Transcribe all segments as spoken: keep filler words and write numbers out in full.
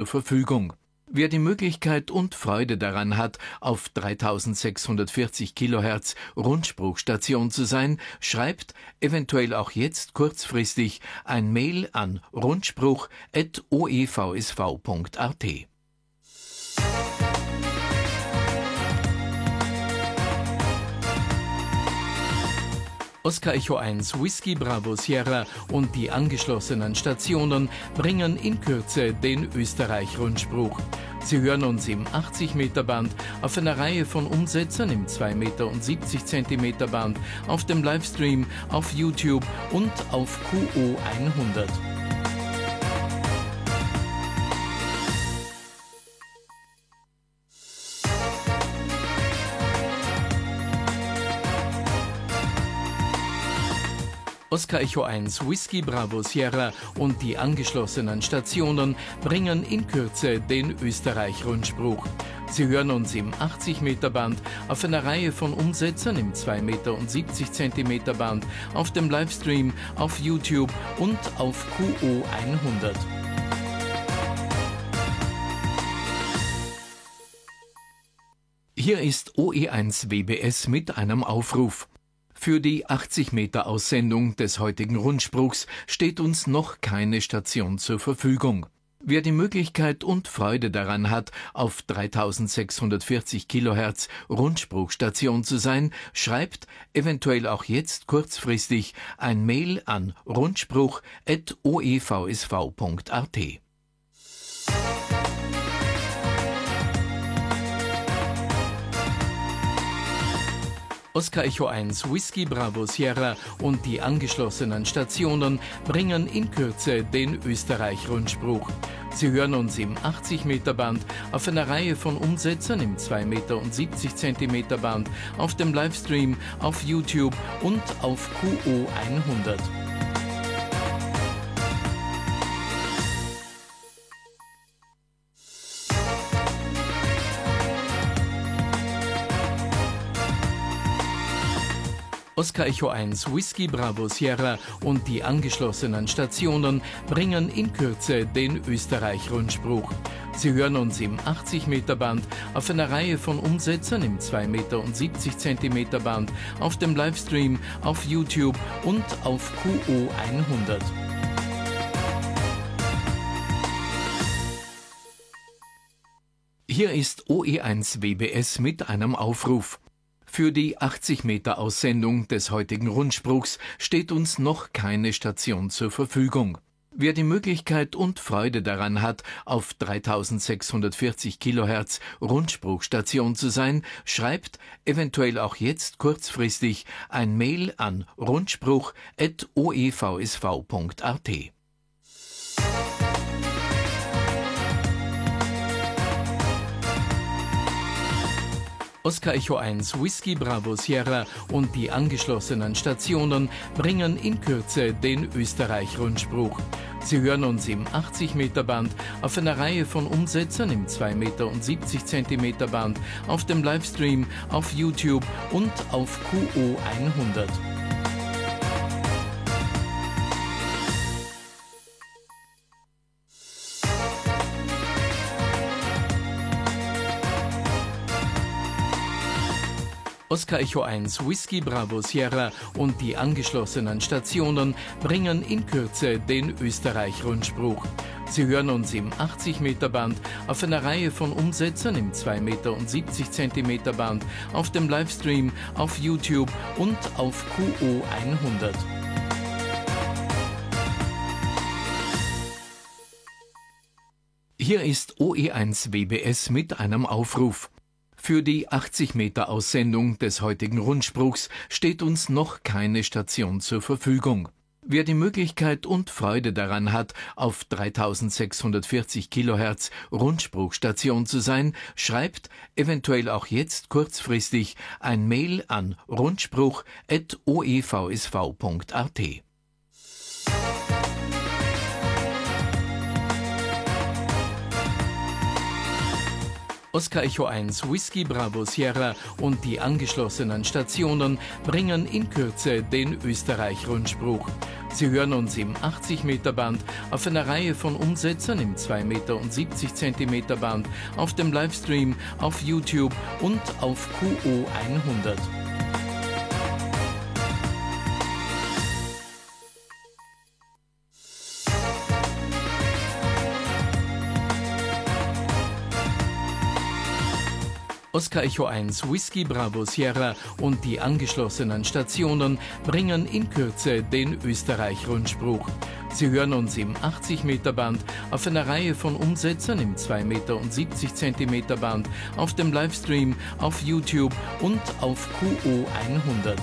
zur Verfügung. Wer die Möglichkeit und Freude daran hat, auf dreitausendsechshundertvierzig Kilohertz Rundspruchstation zu sein, schreibt, eventuell auch jetzt kurzfristig, ein Mail an rundspruch at o e v s v punkt a t. Oscar Echo eins Whisky Bravo Sierra und die angeschlossenen Stationen bringen in Kürze den Österreich-Rundspruch. Sie hören uns im achtzig Meter Band, auf einer Reihe von Umsetzern im zwei Meter und siebzig Zentimeter Band, auf dem Livestream, auf YouTube und auf Q O hundert. Oscar Echo eins Whisky Bravo Sierra und die angeschlossenen Stationen bringen in Kürze den Österreich-Rundspruch. Sie hören uns im achtzig Meter Band, auf einer Reihe von Umsetzern im zwei Meter und siebzig Zentimeter Band, auf dem Livestream, auf YouTube und auf Q O hundert. Hier ist O E eins W B S mit einem Aufruf. Für die achtzig Meter Aussendung des heutigen Rundspruchs steht uns noch keine Station zur Verfügung. Wer die Möglichkeit und Freude daran hat, auf dreitausendsechshundertvierzig Kilohertz Rundspruchstation zu sein, schreibt, eventuell auch jetzt kurzfristig, ein Mail an rundspruch at o e v s v punkt a t. Oscar Echo eins Whisky Bravo Sierra und die angeschlossenen Stationen bringen in Kürze den Österreich-Rundspruch. Sie hören uns im achtzig Meter Band, auf einer Reihe von Umsetzern im zwei Meter und siebzig Zentimeter Band, auf dem Livestream, auf YouTube und auf Q O hundert. Oscar Echo eins Whisky Bravo Sierra und die angeschlossenen Stationen bringen in Kürze den Österreich-Rundspruch. Sie hören uns im achtzig Meter Band, auf einer Reihe von Umsetzern im zwei Meter und siebzig Zentimeter Band, auf dem Livestream, auf YouTube und auf Q O hundert. Hier ist O E eins W B S mit einem Aufruf. Für die achtzig Meter Aussendung des heutigen Rundspruchs steht uns noch keine Station zur Verfügung. Wer die Möglichkeit und Freude daran hat, auf dreitausendsechshundertvierzig Kilohertz Rundspruchstation zu sein, schreibt, eventuell auch jetzt kurzfristig, ein Mail an rundspruch at o e v s v punkt a t. Oscar Echo eins Whisky Bravo Sierra und die angeschlossenen Stationen bringen in Kürze den Österreich-Rundspruch. Sie hören uns im achtzig Meter Band, auf einer Reihe von Umsetzern im zwei Meter und siebzig Zentimeter Band, auf dem Livestream, auf YouTube und auf Q O hundert. Oscar Echo eins Whisky Bravo Sierra und die angeschlossenen Stationen bringen in Kürze den Österreich-Rundspruch. Sie hören uns im achtzig Meter Band, auf einer Reihe von Umsetzern im zwei Meter und siebzig Zentimeter Band, auf dem Livestream, auf YouTube und auf Q O hundert. Hier ist O E eins W B S mit einem Aufruf. Für die achtzig Meter Aussendung des heutigen Rundspruchs steht uns noch keine Station zur Verfügung. Wer die Möglichkeit und Freude daran hat, auf dreitausendsechshundertvierzig Kilohertz Rundspruchstation zu sein, schreibt, eventuell auch jetzt kurzfristig, ein Mail an rundspruch at o e v s v punkt a t. Oscar Echo eins Whisky Bravo Sierra und die angeschlossenen Stationen bringen in Kürze den Österreich-Rundspruch. Sie hören uns im achtzig Meter Band auf einer Reihe von Umsetzern im zwei Meter und siebzig Zentimeter Band, auf dem Livestream, auf YouTube und auf Q O hundert. Oscar Echo eins Whisky Bravo Sierra und die angeschlossenen Stationen bringen in Kürze den Österreich-Rundspruch. Sie hören uns im achtzig Meter Band auf einer Reihe von Umsetzern im zwei Meter und siebzig Zentimeter Band, auf dem Livestream, auf YouTube und auf Q O hundert.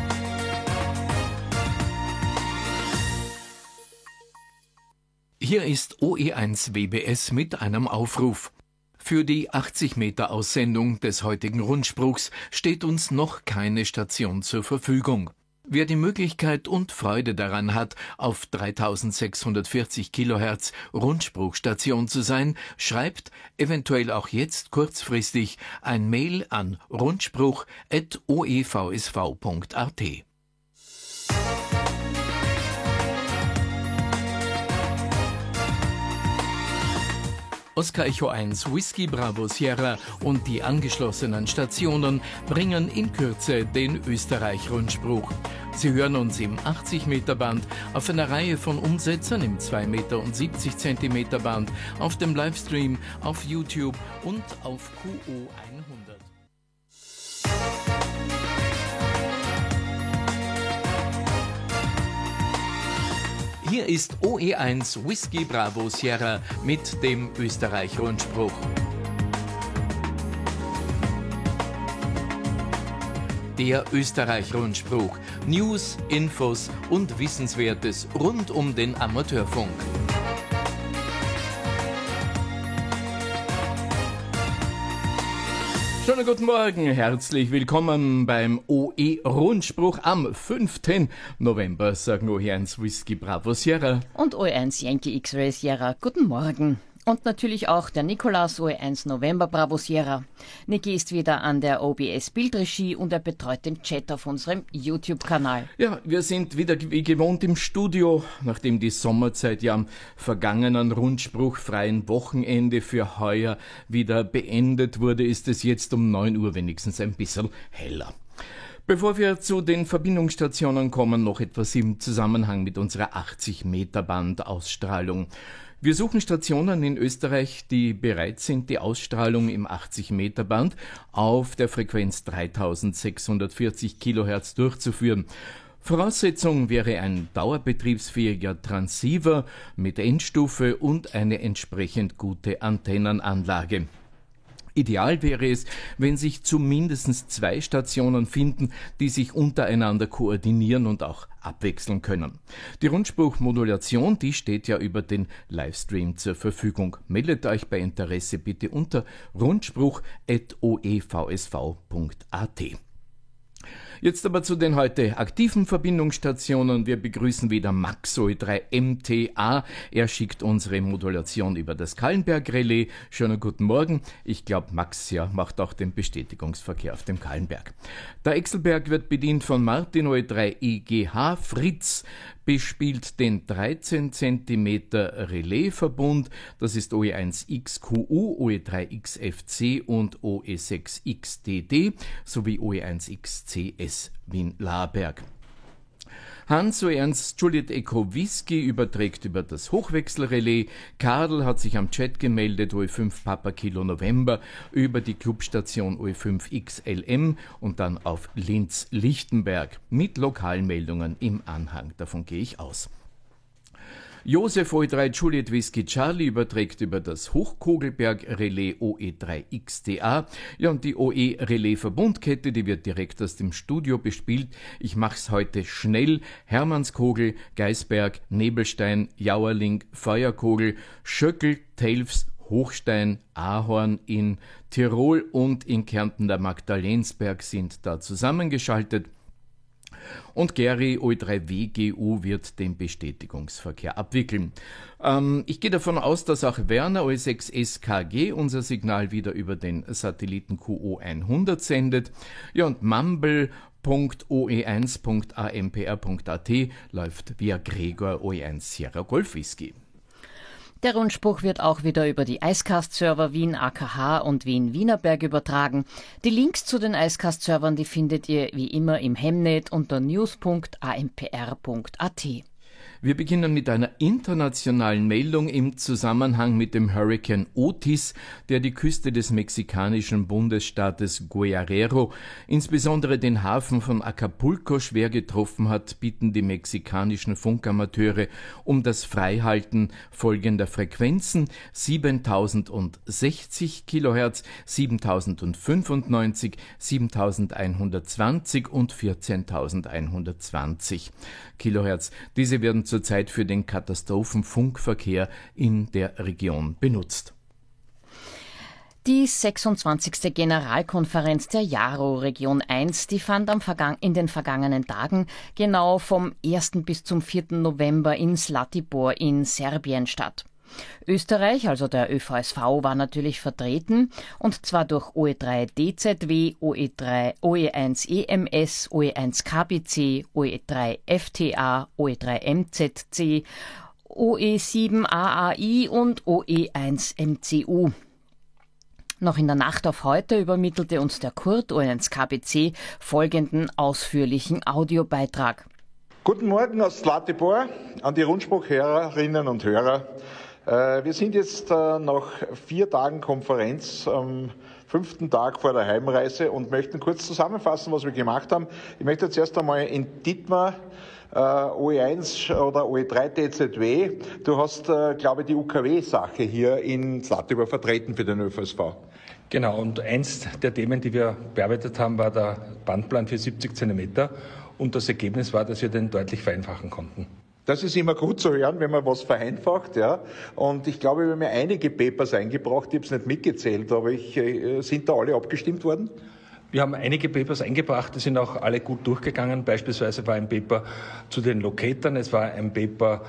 Hier ist O E eins W B S mit einem Aufruf. Für die achtzig Meter Aussendung des heutigen Rundspruchs steht uns noch keine Station zur Verfügung. Wer die Möglichkeit und Freude daran hat, auf dreitausendsechshundertvierzig Kilohertz Rundspruchstation zu sein, schreibt, eventuell auch jetzt kurzfristig, ein Mail an rundspruch at o e v s v punkt a t. Oscar Echo eins Whisky Bravo Sierra und die angeschlossenen Stationen bringen in Kürze den Österreich-Rundspruch. Sie hören uns im achtzig Meter Band auf einer Reihe von Umsetzern im zwei Meter und siebzig Zentimeter Band, auf dem Livestream, auf YouTube und auf Q O hundert. Hier ist O E eins Whisky Bravo Sierra mit dem Österreich-Rundspruch. Der Österreich-Rundspruch. News, Infos und Wissenswertes rund um den Amateurfunk. Schönen guten Morgen, herzlich willkommen beim O E-Rundspruch am fünften November, sagen O E eins Whisky Bravo Sierra. Und O E eins Yankee X-Ray Sierra, guten Morgen. Und natürlich auch der Nikolaus, O E eins November Bravo Sierra. Niki ist wieder an der O B S Bildregie und er betreut den Chat auf unserem YouTube-Kanal. Ja, wir sind wieder wie gewohnt im Studio, nachdem die Sommerzeit ja am vergangenen rundspruchfreien Wochenende für heuer wieder beendet wurde, ist es jetzt um neun Uhr wenigstens ein bisschen heller. Bevor wir zu den Verbindungsstationen kommen, noch etwas im Zusammenhang mit unserer achtzig Meter Band-Ausstrahlung. Wir suchen Stationen in Österreich, die bereit sind, die Ausstrahlung im achtzig Meter Band auf der Frequenz dreitausendsechshundertvierzig Kilohertz durchzuführen. Voraussetzung wäre ein dauerbetriebsfähiger Transceiver mit Endstufe und eine entsprechend gute Antennenanlage. Ideal wäre es, wenn sich zumindest zwei Stationen finden, die sich untereinander koordinieren und auch abwechseln können. Die Rundspruchmodulation, die steht ja über den Livestream zur Verfügung. Meldet euch bei Interesse bitte unter rundspruch at o e v s v punkt a t. Jetzt aber zu den heute aktiven Verbindungsstationen. Wir begrüßen wieder Max O E drei M T A. Er schickt unsere Modulation über das Kahlenberg-Relais. Schönen guten Morgen. Ich glaube, Max ja macht auch den Bestätigungsverkehr auf dem Kahlenberg. Der Exelberg wird bedient von Martin O E drei E G H. Fritz bespielt den dreizehn Zentimeter Relaisverbund. Das ist O E eins X Q U, O E drei X F C und O E sechs X D D sowie O E eins X C S Wien-Laarberg. Hans O E eins Juliet Echo Whisky überträgt über das Hochwechselrelais. Karl hat sich am Chat gemeldet, O E fünf Papa Kilo November, über die Clubstation O E fünf X L M und dann auf Linz-Lichtenberg mit lokalen Meldungen im Anhang. Davon gehe ich aus. Josef O E drei Juliet Whisky Charlie überträgt über das Hochkogelberg-Relais O E drei X D A. Ja, und die O E-Relais-Verbundkette, die wird direkt aus dem Studio bespielt. Ich mach's heute schnell. Hermannskogel, Geisberg, Nebelstein, Jauerling, Feuerkogel, Schöckel, Telfs, Hochstein, Ahorn in Tirol und in Kärnten der Magdalensberg sind da zusammengeschaltet. Und Gary O E drei W G U wird den Bestätigungsverkehr abwickeln. Ähm, ich gehe davon aus, dass auch Werner O E sechs S K G unser Signal wieder über den Satelliten Q O hundert sendet. Ja, und Mumble o e eins punkt a m p r punkt a t läuft via Gregor O E eins Sierra Golf Whisky. Der Rundspruch wird auch wieder über die Icecast-Server Wien A K H und Wien Wienerberg übertragen. Die Links zu den Icecast-Servern, die findet ihr wie immer im Hemnet unter news punkt a m p r punkt a t. Wir beginnen mit einer internationalen Meldung im Zusammenhang mit dem Hurrikan Otis, der die Küste des mexikanischen Bundesstaates Guerrero, insbesondere den Hafen von Acapulco, schwer getroffen hat, bitten die mexikanischen Funkamateure um das Freihalten folgender Frequenzen: siebentausendsechzig Kilohertz, siebentausendfünfundneunzig, siebentausendeinhundertzwanzig und vierzehntausendeinhundertzwanzig Kilohertz. Diese werden zurzeit für den Katastrophenfunkverkehr in der Region benutzt. Die sechsundzwanzigste Generalkonferenz der Jaro Region eins, die fand am Vergang- in den vergangenen Tagen genau vom ersten bis zum vierten November in Zlatibor in Serbien statt. Österreich, also der Ö V S V, war natürlich vertreten, und zwar durch O E drei D Z W, O E drei, O E eins E M S, O E eins K B C, O E drei F T A, O E drei M Z C, O E sieben A A I und O E eins M C U. Noch in der Nacht auf heute übermittelte uns der Kurt, O E eins K B C, folgenden ausführlichen Audiobeitrag. Guten Morgen aus Zlatibor an die Rundspruchhörerinnen und Hörer. Wir sind jetzt nach vier Tagen Konferenz am fünften Tag vor der Heimreise und möchten kurz zusammenfassen, was wir gemacht haben. Ich möchte zuerst einmal in Dietmar, O E eins oder O E drei D Z W, du hast, glaube ich, die U K W-Sache hier in Zlatibor vertreten für den Ö V S V. Genau, und eins der Themen, die wir bearbeitet haben, war der Bandplan für siebzig Zentimeter, und das Ergebnis war, dass wir den deutlich vereinfachen konnten. Das ist immer gut zu hören, wenn man was vereinfacht, ja. Und ich glaube, wir haben ja einige Papers eingebracht, ich habe es nicht mitgezählt, aber ich, äh, sind da alle abgestimmt worden? Wir haben einige Papers eingebracht, die sind auch alle gut durchgegangen. Beispielsweise war ein Paper zu den Locatoren, es war ein Paper.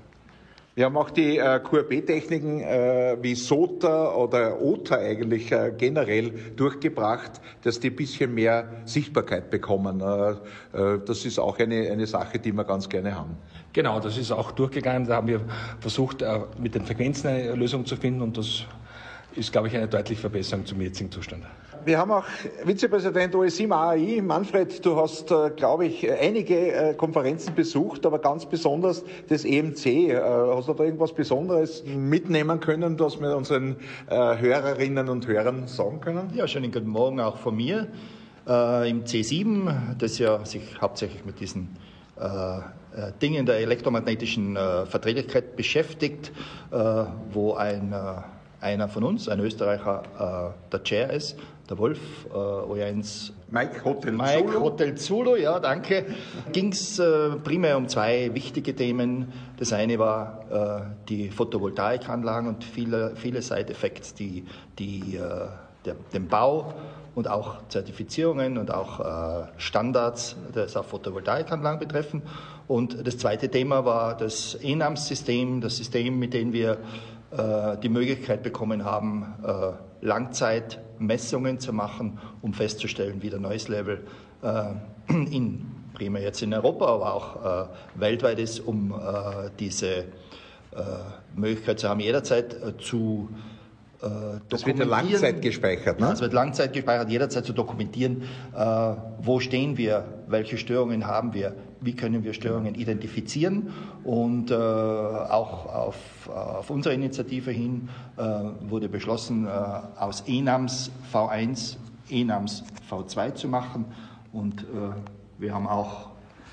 Wir haben auch die äh, Q R B-Techniken äh, wie S O T A oder O T A eigentlich äh, generell durchgebracht, dass die ein bisschen mehr Sichtbarkeit bekommen. Äh, äh, das ist auch eine, eine Sache, die wir ganz gerne haben. Genau, das ist auch durchgegangen. Da haben wir versucht, äh, mit den Frequenzen eine Lösung zu finden, und das ist, glaube ich, eine deutliche Verbesserung zum jetzigen Zustand. Wir haben auch Vizepräsident O E sieben A A I. Manfred, du hast, glaube ich, einige Konferenzen besucht, aber ganz besonders das E M C. Hast du da irgendwas Besonderes mitnehmen können, was wir unseren Hörerinnen und Hörern sagen können? Ja, schönen guten Morgen auch von mir. Äh, Im C sieben, das ja sich hauptsächlich mit diesen äh, Dingen der elektromagnetischen äh, Verträglichkeit beschäftigt, äh, wo ein äh, einer von uns, ein Österreicher, äh, der Chair ist, der Wolf, äh, O E eins Mike Hotel Mike Zulu. Hotel Zulu, ja, danke. Ging es äh, primär um zwei wichtige Themen. Das eine war äh, die Photovoltaikanlagen und viele, viele Side-Effects, die, die äh, der, den Bau und auch Zertifizierungen und auch äh, Standards, das auf Photovoltaikanlagen betreffen. Und das zweite Thema war das E N A M S-System, das System, mit dem wir äh, die Möglichkeit bekommen haben, äh, Langzeitmessungen zu machen, um festzustellen, wie der Noise Level äh, in primär jetzt in Europa, aber auch äh, weltweit ist, um äh, diese äh, Möglichkeit zu haben, jederzeit äh, zu äh, Das wird ja Langzeit gespeichert, ne? Es wird Langzeit gespeichert, jederzeit zu dokumentieren, äh, wo stehen wir, welche Störungen haben wir, wie können wir Störungen identifizieren, und äh, auch auf, auf unsere Initiative hin äh, wurde beschlossen, äh, aus E N A M S V eins E N A M S V zwei zu machen, und äh, wir haben auch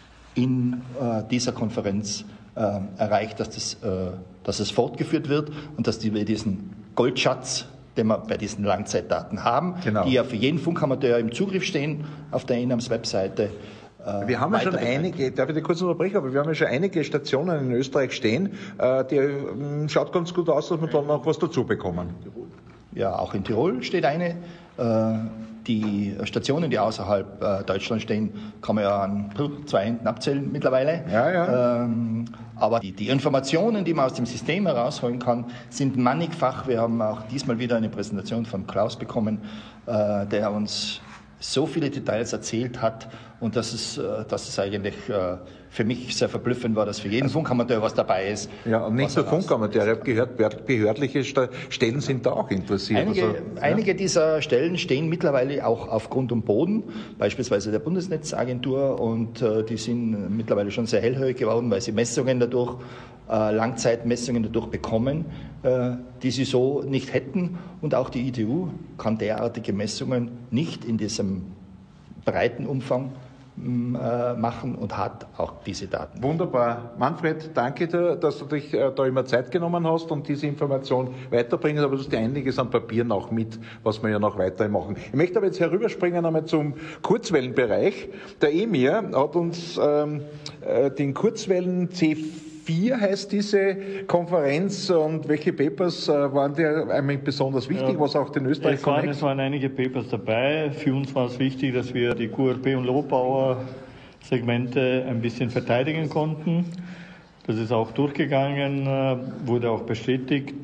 in äh, dieser Konferenz äh, erreicht, dass, das, äh, dass es fortgeführt wird und dass wir diesen Goldschatz, den wir bei diesen Langzeitdaten haben, genau, die ja für jeden Funkamateur im Zugriff stehen auf der E N A M S-Webseite. Äh, wir haben ja schon einige, darf ich dich kurz unterbrechen, aber wir haben ja schon einige Stationen in Österreich stehen, äh, die äh, schaut ganz gut aus, dass wir dann noch was dazu bekommen. Ja, auch in Tirol steht eine. Äh, die Stationen, die außerhalb äh, Deutschlands stehen, kann man ja an zwei Händen abzählen mittlerweile. Ja, ja. Ähm, aber die, die Informationen, die man aus dem System herausholen kann, sind mannigfach. Wir haben auch diesmal wieder eine Präsentation von Klaus bekommen, äh, der uns so viele Details erzählt hat Und das ist, das ist eigentlich für mich sehr verblüffend war, dass für jeden Funkamateur was dabei ist. Ja, und nicht nur Funkamateur, ich habe gehört, behördliche Stellen sind da auch interessiert. Einige, also, einige ja. dieser Stellen stehen mittlerweile auch auf Grund und Boden, beispielsweise der Bundesnetzagentur, und äh, die sind mittlerweile schon sehr hellhörig geworden, weil sie Messungen dadurch, äh, Langzeitmessungen dadurch bekommen, äh, die sie so nicht hätten. Und auch die I T U kann derartige Messungen nicht in diesem breiten Umfang machen und hat auch diese Daten. Wunderbar. Manfred, danke dir, dass du dich äh, da immer Zeit genommen hast und diese Information weiterbringst, aber du hast ja einiges an Papieren auch mit, was wir ja noch weiter machen. Ich möchte aber jetzt herüberspringen einmal zum Kurzwellenbereich. Der Emir hat uns ähm, äh, den Kurzwellen C vier heißt diese Konferenz, und welche Papers äh, waren dir einmal besonders wichtig, ja, was auch den Österreich es waren, es waren einige Papers dabei. Für uns war es wichtig, dass wir die Q R P und Low-Power-Segmente ein bisschen verteidigen konnten. Das ist auch durchgegangen, wurde auch bestätigt.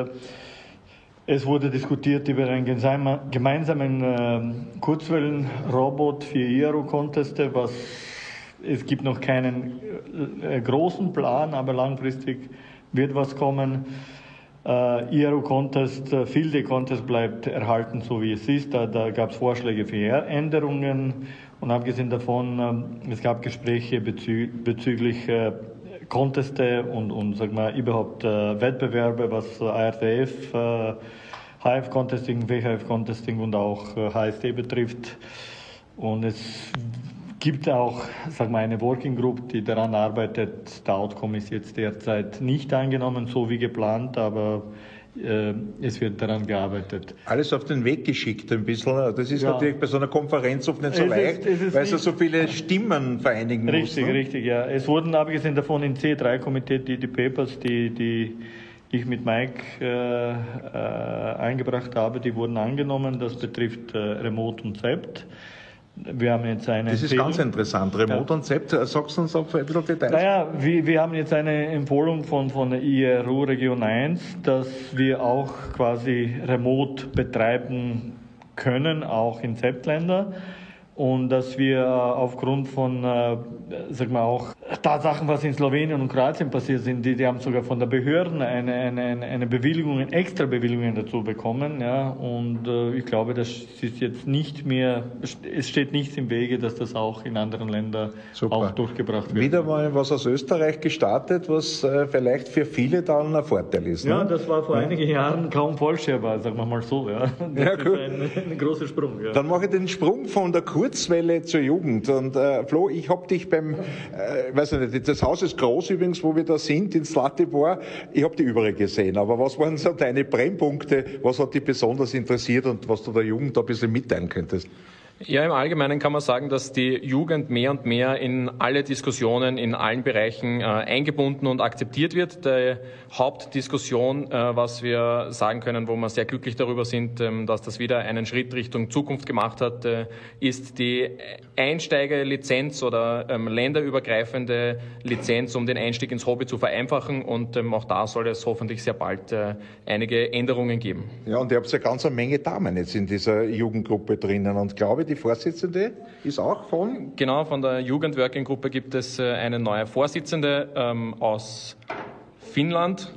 Es wurde diskutiert über einen gemeinsamen Kurzwellenrobot für I R O-Conteste, was es gibt noch keinen äh, großen Plan, aber langfristig wird was kommen. Äh, I R O-Contest, äh, Field Day Contest bleibt erhalten, so wie es ist. Da, da gab es Vorschläge für Änderungen. Und abgesehen davon, äh, es gab Gespräche bezü bezüglich äh, Conteste und, und sag mal, überhaupt äh, Wettbewerbe, was A R D F, äh, H F-Contesting, W H F-Contesting und auch äh, H S D betrifft. Und es gibt auch, sag mal, eine Working Group, die daran arbeitet. Der Outcome ist jetzt derzeit nicht angenommen, so wie geplant, aber äh, es wird daran gearbeitet. Alles auf den Weg geschickt ein bisschen. Das ist ja. natürlich bei so einer Konferenz oft nicht so es leicht, ist, es weil es so viele Stimmen vereinigen richtig, muss. Ne? Richtig, ja. Es wurden abgesehen davon im C drei Komitee die, die Papers, die, die ich mit Mike äh, äh, eingebracht habe, die wurden angenommen. Das betrifft äh, Remote und Sept. Wir haben jetzt eine das ist Empfehlung. ganz interessant. Remote ja. und Sept, sagst du uns auf ein bisschen Details? Naja, wir, wir haben jetzt eine Empfehlung von, von der I R U Region eins, dass wir auch quasi remote betreiben können, auch in Sept-Länder. Und dass wir aufgrund von, äh, sag mal, auch Tatsachen, was in Slowenien und Kroatien passiert sind, die, die haben sogar von der Behörden eine, eine, eine Bewilligung, extra Bewilligungen dazu bekommen. Ja. Und äh, ich glaube, das ist jetzt nicht mehr, es steht nichts im Wege, dass das auch in anderen Ländern Super. Auch durchgebracht wird. Wieder mal was aus Österreich gestartet, was äh, vielleicht für viele dann ein Vorteil ist. Ne? Ja, das war vor ja. einigen Jahren kaum vorstellbar, sagen wir mal so. Ja. Das ja, ist cool. ein, ein großer Sprung. Ja. Dann mache ich den Sprung von der Kurzwelle zur Jugend. Und äh, Flo, ich habe dich beim, äh, weiß ich nicht, das Haus ist groß übrigens, wo wir da sind, in Zlatibor. Ich habe die überall gesehen. Aber was waren so deine Brennpunkte? Was hat dich besonders interessiert und was du der Jugend da ein bisschen mitteilen könntest? Ja, im Allgemeinen kann man sagen, dass die Jugend mehr und mehr in alle Diskussionen in allen Bereichen äh, eingebunden und akzeptiert wird. Die Hauptdiskussion, äh, was wir sagen können, wo wir sehr glücklich darüber sind, ähm, dass das wieder einen Schritt Richtung Zukunft gemacht hat, äh, ist die Einsteigerlizenz oder ähm, länderübergreifende Lizenz, um den Einstieg ins Hobby zu vereinfachen. Und ähm, auch da soll es hoffentlich sehr bald äh, einige Änderungen geben. Ja, und ihr habt ja ganz eine Menge Damen jetzt in dieser Jugendgruppe drinnen und glaube die Vorsitzende ist auch von? Genau, von der Jugendworking-Gruppe gibt es eine neue Vorsitzende ähm, aus Finnland,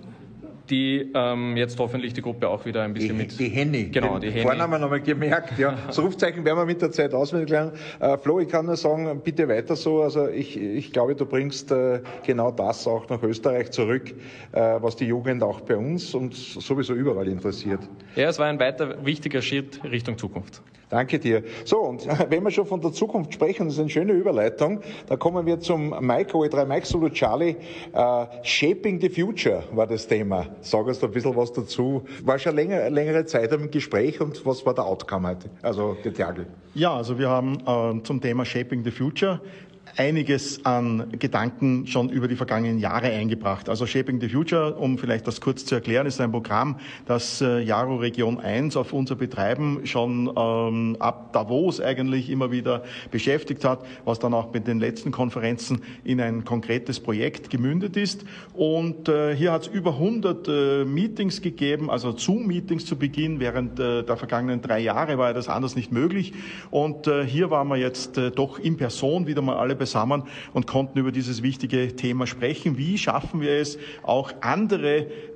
die ähm, jetzt hoffentlich die Gruppe auch wieder ein bisschen die, mit... Die Henny. Genau, die Henny. Vornamen haben wir gemerkt, ja. Das Rufzeichen werden wir mit der Zeit auswendig lernen. Äh, Flo, ich kann nur sagen, bitte weiter so. Also ich, ich glaube, du bringst äh, genau das auch nach Österreich zurück, äh, was die Jugend auch bei uns und sowieso überall interessiert. Ja, es war ein weiter wichtiger Schritt Richtung Zukunft. Danke dir. So, und wenn wir schon von der Zukunft sprechen, das ist eine schöne Überleitung, da kommen wir zum Mike, O E drei Mike Zulu Charlie. Uh, Shaping the Future war das Thema. Sag uns da ein bisschen was dazu. War schon länger, längere Zeit im Gespräch und was war der Outcome heute? Also, der Tiagel. Ja, also wir haben äh, zum Thema Shaping the Future einiges an Gedanken schon über die vergangenen Jahre eingebracht. Also Shaping the Future, um vielleicht das kurz zu erklären, ist ein Programm, das äh, Jaro Region eins auf unser Betreiben schon ähm, ab Davos eigentlich immer wieder beschäftigt hat, was dann auch mit den letzten Konferenzen in ein konkretes Projekt gemündet ist. Und äh, hier hat es über hundert äh, Meetings gegeben, also Zoom-Meetings zu Beginn. Während äh, der vergangenen drei Jahre war ja das anders nicht möglich. Und äh, hier waren wir jetzt äh, doch in Person wieder mal alle beisammen und konnten über dieses wichtige Thema sprechen. Wie schaffen wir es, auch andere, äh,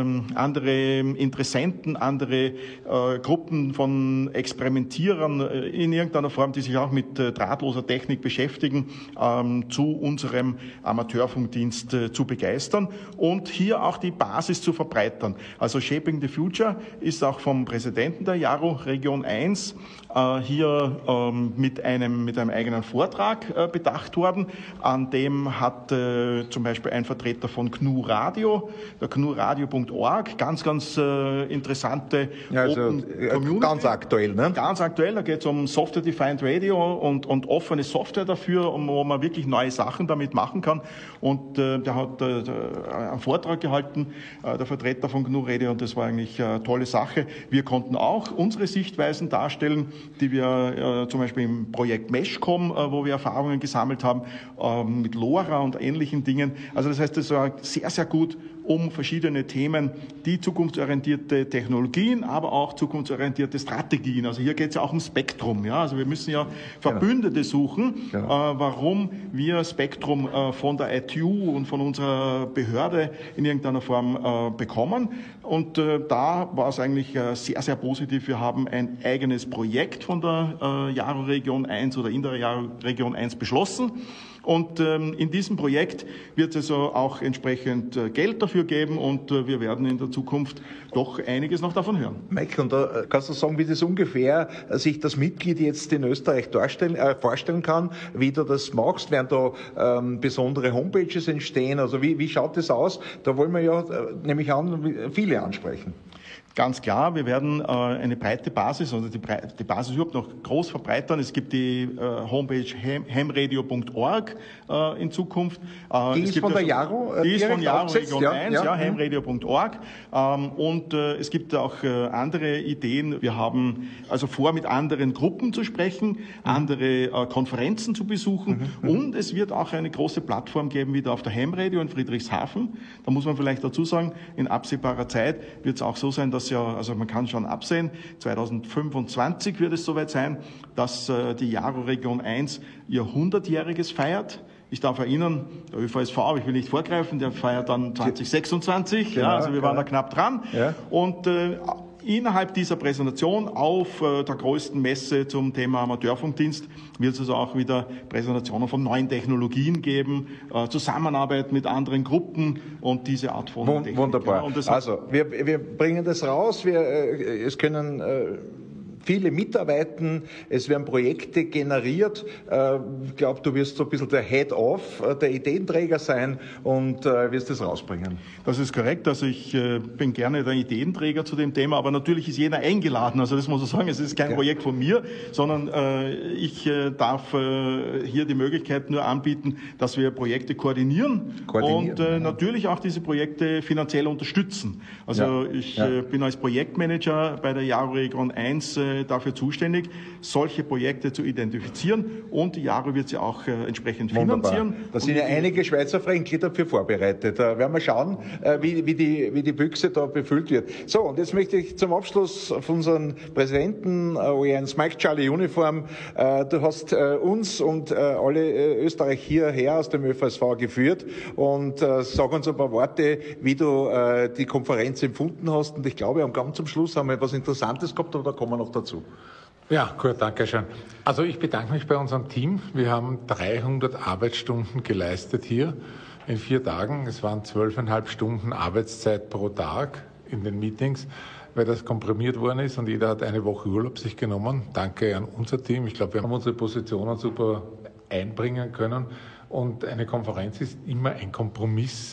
andere Interessenten, andere äh, Gruppen von Experimentierern äh, in irgendeiner Form, die sich auch mit äh, drahtloser Technik beschäftigen, ähm, zu unserem Amateurfunkdienst äh, zu begeistern und hier auch die Basis zu verbreitern. Also Shaping the Future ist auch vom Präsidenten der Jaro Region eins äh, hier ähm, mit einem, mit einem eigenen Vortrag äh, bedacht worden. An dem hat äh, zum Beispiel ein Vertreter von G N U Radio, der G N U Radio Punkt org, ganz, ganz äh, interessante ja, also, Open Community. Ganz aktuell, ne? Ganz aktuell, da geht es um Software-Defined Radio und, und offene Software dafür, um, wo man wirklich neue Sachen damit machen kann. Und äh, der hat äh, einen Vortrag gehalten, äh, der Vertreter von G N U Radio, und das war eigentlich eine tolle Sache. Wir konnten auch unsere Sichtweisen darstellen, die wir äh, zum Beispiel im Projekt Meshcom, äh, wo wir Erfahrungen gesammelt haben, ähm, mit LoRa und ähnlichen Dingen. Also das heißt, das war sehr, sehr gut, um verschiedene Themen, die zukunftsorientierte Technologien, aber auch zukunftsorientierte Strategien. Also hier geht es ja auch um Spektrum. Ja? Also wir müssen ja Verbündete suchen, genau. äh, warum wir Spektrum äh, von der I T U und von unserer Behörde in irgendeiner Form äh, bekommen. Und äh, da war es eigentlich äh, sehr, sehr positiv. Wir haben ein eigenes Projekt von der äh, Jaro Region eins oder in der Jaro Region eins beschlossen. Und ähm, in diesem Projekt wird es also auch entsprechend äh, Geld dafür geben und äh, wir werden in der Zukunft doch einiges noch davon hören. Mike, und da kannst du sagen, wie das ungefähr äh, sich das Mitglied jetzt in Österreich darstellen, äh, vorstellen kann, wie du das machst? Werden da ähm, besondere Homepages entstehen? Also wie, wie schaut das aus? Da wollen wir ja, äh, nämlich an, viele ansprechen. Ganz klar, wir werden äh, eine breite Basis, also die, Bre- die Basis überhaupt noch groß verbreitern. Es gibt die äh, Homepage ham radio punkt org äh, in Zukunft. Äh, die ist von der Jaro? Die ist von Jaro Region ja, eins, ja, ja, ham radio punkt org. Ähm, und äh, es gibt auch äh, andere Ideen. Wir haben also vor, mit anderen Gruppen zu sprechen, mhm. andere äh, Konferenzen zu besuchen. Mhm. Und es wird auch eine große Plattform geben, wieder auf der Ham Radio in Friedrichshafen. Da muss man vielleicht dazu sagen, in absehbarer Zeit wird es auch so sein, dass ja, also man kann schon absehen, zweitausendfünfundzwanzig wird es soweit sein, dass äh, die Jaro Region eins ihr hundertjähriges feiert. Ich darf erinnern, der Ö V S V, aber ich will nicht vorgreifen, der feiert dann zwanzig sechsundzwanzig, genau, ja, also wir waren ja. da knapp dran. Ja. Und äh, innerhalb dieser Präsentation auf äh, der größten Messe zum Thema Amateurfunkdienst wird es also auch wieder Präsentationen von neuen Technologien geben, äh, Zusammenarbeit mit anderen Gruppen und diese Art von Wund- Technik. Wunderbar. Ja, also wir, wir bringen das raus, wir, äh, es können äh, viele mitarbeiten, es werden Projekte generiert. Ich glaube, du wirst so ein bisschen der Head-Off, der Ideenträger sein und wirst das rausbringen. Das ist korrekt. Also ich bin gerne der Ideenträger zu dem Thema, aber natürlich ist jeder eingeladen. Also das muss ich sagen, es ist kein ja. Projekt von mir, sondern ich darf hier die Möglichkeit nur anbieten, dass wir Projekte koordinieren, koordinieren und ja. natürlich auch diese Projekte finanziell unterstützen. Also ja. ich ja. bin als Projektmanager bei der Jaro Region eins dafür zuständig, solche Projekte zu identifizieren und die Jaro wird sie auch äh, entsprechend Wunderbar. finanzieren. Da sind ja einige Schweizer Fränkli dafür vorbereitet. Da werden wir schauen, äh, wie, wie, die, wie die Büchse da befüllt wird. So, und jetzt möchte ich zum Abschluss von unseren Präsidenten äh, O E eins Mike Charlie Uniform, äh, du hast äh, uns und äh, alle äh, Österreich hierher aus dem Ö V S V geführt und äh, sag uns ein paar Worte, wie du äh, die Konferenz empfunden hast und ich glaube, am ganz zum Schluss haben wir etwas Interessantes gehabt, aber da kommen wir noch dazu. Ja, gut, danke schön. Also ich bedanke mich bei unserem Team. Wir haben dreihundert Arbeitsstunden geleistet hier in vier Tagen. Es waren zwölfeinhalb Stunden Arbeitszeit pro Tag in den Meetings, weil das komprimiert worden ist und jeder hat eine Woche Urlaub sich genommen. Danke an unser Team. Ich glaube, wir haben unsere Positionen super einbringen können und eine Konferenz ist immer ein Kompromiss.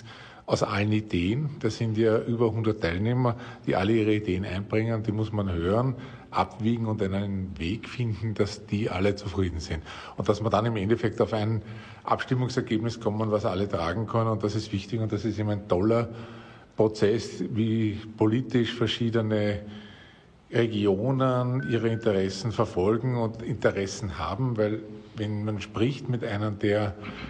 aus allen Ideen. Das sind ja über hundert Teilnehmer, die alle ihre Ideen einbringen. Die muss man hören, abwiegen und einen Weg finden, dass die alle zufrieden sind. Und dass man dann im Endeffekt auf ein Abstimmungsergebnis kommen, was alle tragen können. Und das ist wichtig und das ist immer ein toller Prozess, wie politisch verschiedene Regionen ihre Interessen verfolgen und Interessen haben, weil wenn man spricht mit einem, der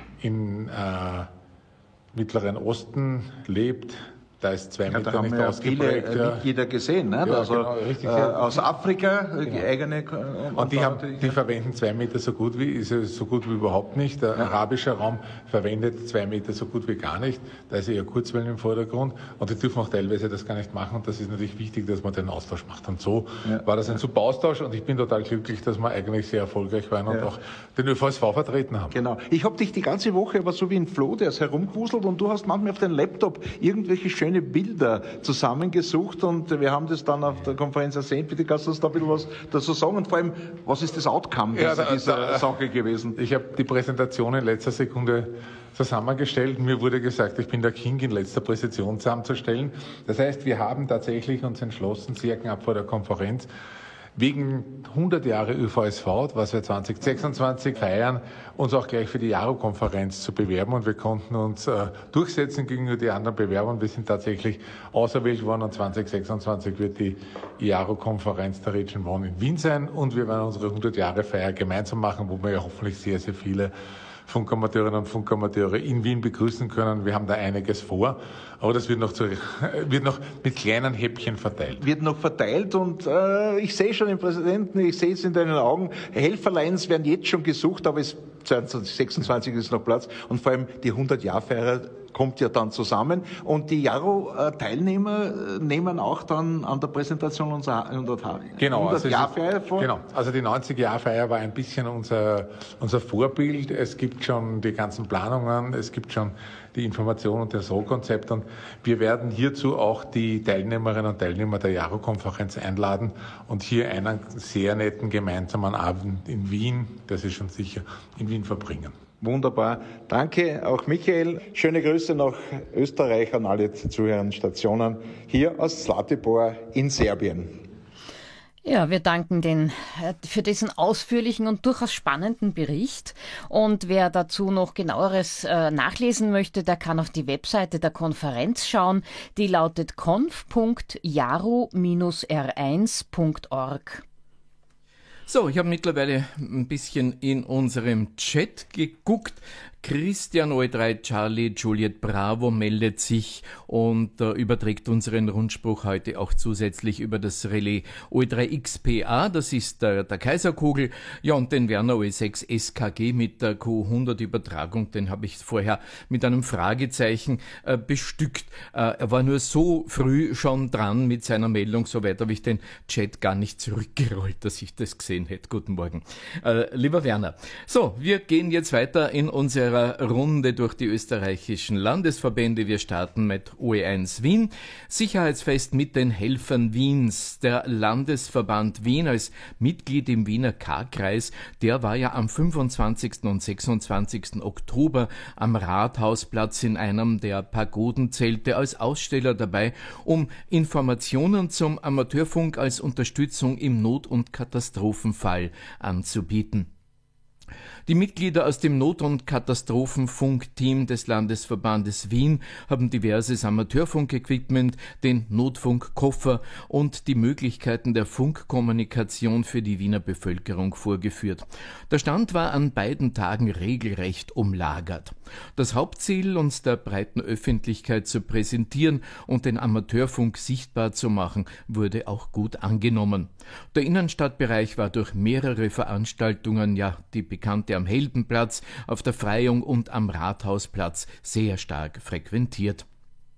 im äh, Mittleren Osten lebt, da ist zwei ja, Meter da haben nicht wir ja ausgeprägt. viele Ja. Mitglieder gesehen, ne? Ja, also genau, richtig, äh, ja. aus Afrika, Genau. eigene. Und, und die, haben, die verwenden zwei Meter so gut wie ist es so gut wie überhaupt nicht. Der ja. arabische Raum verwendet zwei Meter so gut wie gar nicht. Da ist eher Kurzwellen im Vordergrund und die dürfen auch teilweise das gar nicht machen. Und das ist natürlich wichtig, dass man den Austausch macht. Und so ja. war das ein super Austausch und ich bin total glücklich, dass wir eigentlich sehr erfolgreich waren und ja. auch den Ö V S V vertreten haben. Genau. Ich habe dich die ganze Woche aber so wie ein Floh, der ist herumgewuselt und du hast manchmal auf deinem Laptop irgendwelche schöne Bilder zusammengesucht und wir haben das dann auf der Konferenz ersehen. Bitte kannst du uns da ein bisschen was dazu sagen und vor allem, was ist das Outcome ja, dieser, da, dieser da, Sache gewesen? Ich habe die Präsentation in letzter Sekunde zusammengestellt. Mir wurde gesagt, ich bin der King in letzter Präsentation zusammenzustellen. Das heißt, wir haben tatsächlich uns entschlossen, sehr knapp vor der Konferenz, wegen hundert Jahre Ö V S V, was wir zwanzig sechsundzwanzig feiern, uns auch gleich für die Jaro-Konferenz zu bewerben und wir konnten uns äh, durchsetzen gegenüber den anderen Bewerbern. Wir sind tatsächlich auserwählt worden und zwanzig sechsundzwanzig wird die Jaro-Konferenz der Region One in Wien sein und wir werden unsere hundert Jahre Feier gemeinsam machen, wo wir ja hoffentlich sehr, sehr viele Funkamateurinnen und Funkamateure in Wien begrüßen können. Wir haben da einiges vor, aber das wird noch, zu, wird noch mit kleinen Häppchen verteilt. Wird noch verteilt und äh, ich sehe schon den Präsidenten, ich sehe es in deinen Augen, Helferleins werden jetzt schon gesucht, aber es zwanzig sechsundzwanzig ist noch Platz und vor allem die hundert-Jahr-Feier kommt ja dann zusammen und die Jaro-Teilnehmer nehmen auch dann an der Präsentation unserer genau, hundert-Jahr-Feier also vor. Genau, also die neunzig-Jahr-Feier war ein bisschen unser, unser Vorbild. Es gibt schon die ganzen Planungen, es gibt schon die Information und das Rohkonzept und wir werden hierzu auch die Teilnehmerinnen und Teilnehmer der Jaro-Konferenz einladen und hier einen sehr netten gemeinsamen Abend in Wien, das ist schon sicher, in Wien verbringen. Wunderbar. Danke auch Michael. Schöne Grüße nach Österreich an alle zuhörenden Stationen hier aus Zlatibor in Serbien. Ja, wir danken den für diesen ausführlichen und durchaus spannenden Bericht. Und wer dazu noch genaueres äh, nachlesen möchte, der kann auf die Webseite der Konferenz schauen. Die lautet konf punkt jaro Bindestrich r eins punkt org. So, ich habe mittlerweile ein bisschen in unserem Chat geguckt. Christian O E drei Charlie Juliet Bravo meldet sich und äh, überträgt unseren Rundspruch heute auch zusätzlich über das Relais O E drei X P A, das ist äh, der Kaiserkugel, ja und den Werner O E sechs S K G mit der Q hundert Übertragung, den habe ich vorher mit einem Fragezeichen äh, bestückt. Äh, er war nur so früh schon dran mit seiner Meldung, soweit habe ich den Chat gar nicht zurückgerollt, dass ich das gesehen hätte. Guten Morgen. Äh, lieber Werner, so, wir gehen jetzt weiter in unserer Runde durch die österreichischen Landesverbände. Wir starten mit O E eins Wien. Sicherheitsfest mit den Helfern Wiens. Der Landesverband Wien als Mitglied im Wiener K-Kreis, der war ja am fünfundzwanzigsten und sechsundzwanzigsten Oktober am Rathausplatz in einem der Pagodenzelte als Aussteller dabei, um Informationen zum Amateurfunk als Unterstützung im Not- und Katastrophenfall anzubieten. Die Mitglieder aus dem Not- und Katastrophenfunkteam des Landesverbandes Wien haben diverses Amateurfunkequipment, den Notfunkkoffer und die Möglichkeiten der Funkkommunikation für die Wiener Bevölkerung vorgeführt. Der Stand war an beiden Tagen regelrecht umlagert. Das Hauptziel, uns der breiten Öffentlichkeit zu präsentieren und den Amateurfunk sichtbar zu machen, wurde auch gut angenommen. Der Innenstadtbereich war durch mehrere Veranstaltungen, ja die bekannte am Heldenplatz, auf der Freiung und am Rathausplatz sehr stark frequentiert.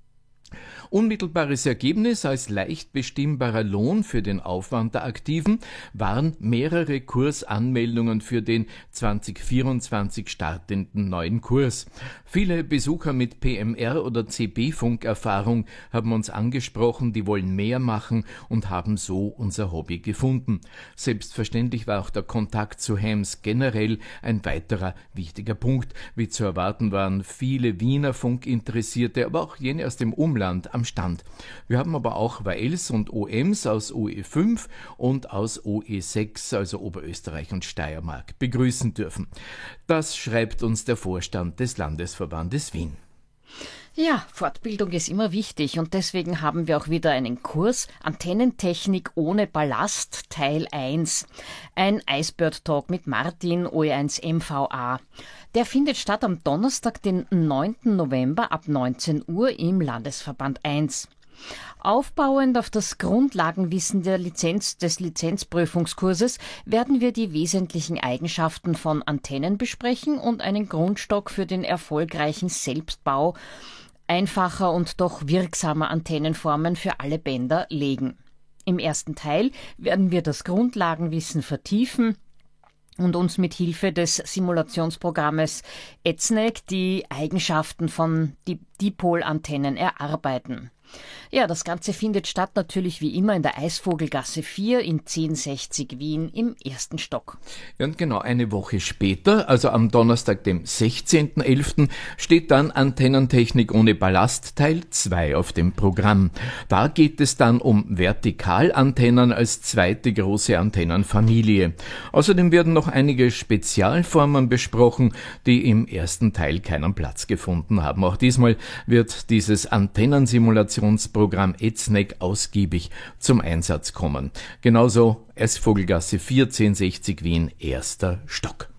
Unmittelbares Ergebnis als leicht bestimmbarer Lohn für den Aufwand der Aktiven waren mehrere Kursanmeldungen für den zwanzig vierundzwanzig startenden neuen Kurs. Viele Besucher mit P M R- oder C B-Funkerfahrung haben uns angesprochen, die wollen mehr machen und haben so unser Hobby gefunden. Selbstverständlich war auch der Kontakt zu Hams generell ein weiterer wichtiger Punkt. Wie zu erwarten waren viele Wiener Funkinteressierte, aber auch jene aus dem Umland am Stand. Wir haben aber auch Wales und O Ms aus O E fünf und aus O E sechs, also Oberösterreich und Steiermark, begrüßen dürfen. Das schreibt uns der Vorstand des Landesverbandes Wien. Ja, Fortbildung ist immer wichtig und deswegen haben wir auch wieder einen Kurs Antennentechnik ohne Ballast Teil eins. Ein Icebird Talk mit Martin, O E eins M V A. Der findet statt am Donnerstag, den neunten November ab neunzehn Uhr im Landesverband eins. Aufbauend auf das Grundlagenwissen der Lizenz, des Lizenzprüfungskurses werden wir die wesentlichen Eigenschaften von Antennen besprechen und einen Grundstock für den erfolgreichen Selbstbau einfacher und doch wirksamer Antennenformen für alle Bänder legen. Im ersten Teil werden wir das Grundlagenwissen vertiefen und uns mit Hilfe des Simulationsprogrammes E Z N E C die Eigenschaften von Dipol-Antennen erarbeiten. Ja, das Ganze findet statt natürlich wie immer in der Eisvogelgasse vier in zehn sechzig Wien im ersten Stock. Ja, und genau eine Woche später, also am Donnerstag, dem sechzehnten elften steht dann Antennentechnik ohne Ballast Teil zwei auf dem Programm. Da geht es dann um Vertikalantennen als zweite große Antennenfamilie. Außerdem werden noch einige Spezialformen besprochen, die im ersten Teil keinen Platz gefunden haben. Auch diesmal wird dieses Antennensimulationsprogramm E Z N E C ausgiebig zum Einsatz kommen. Genauso Eisvogelgasse vier, zehn sechzig Wien, erster Stock.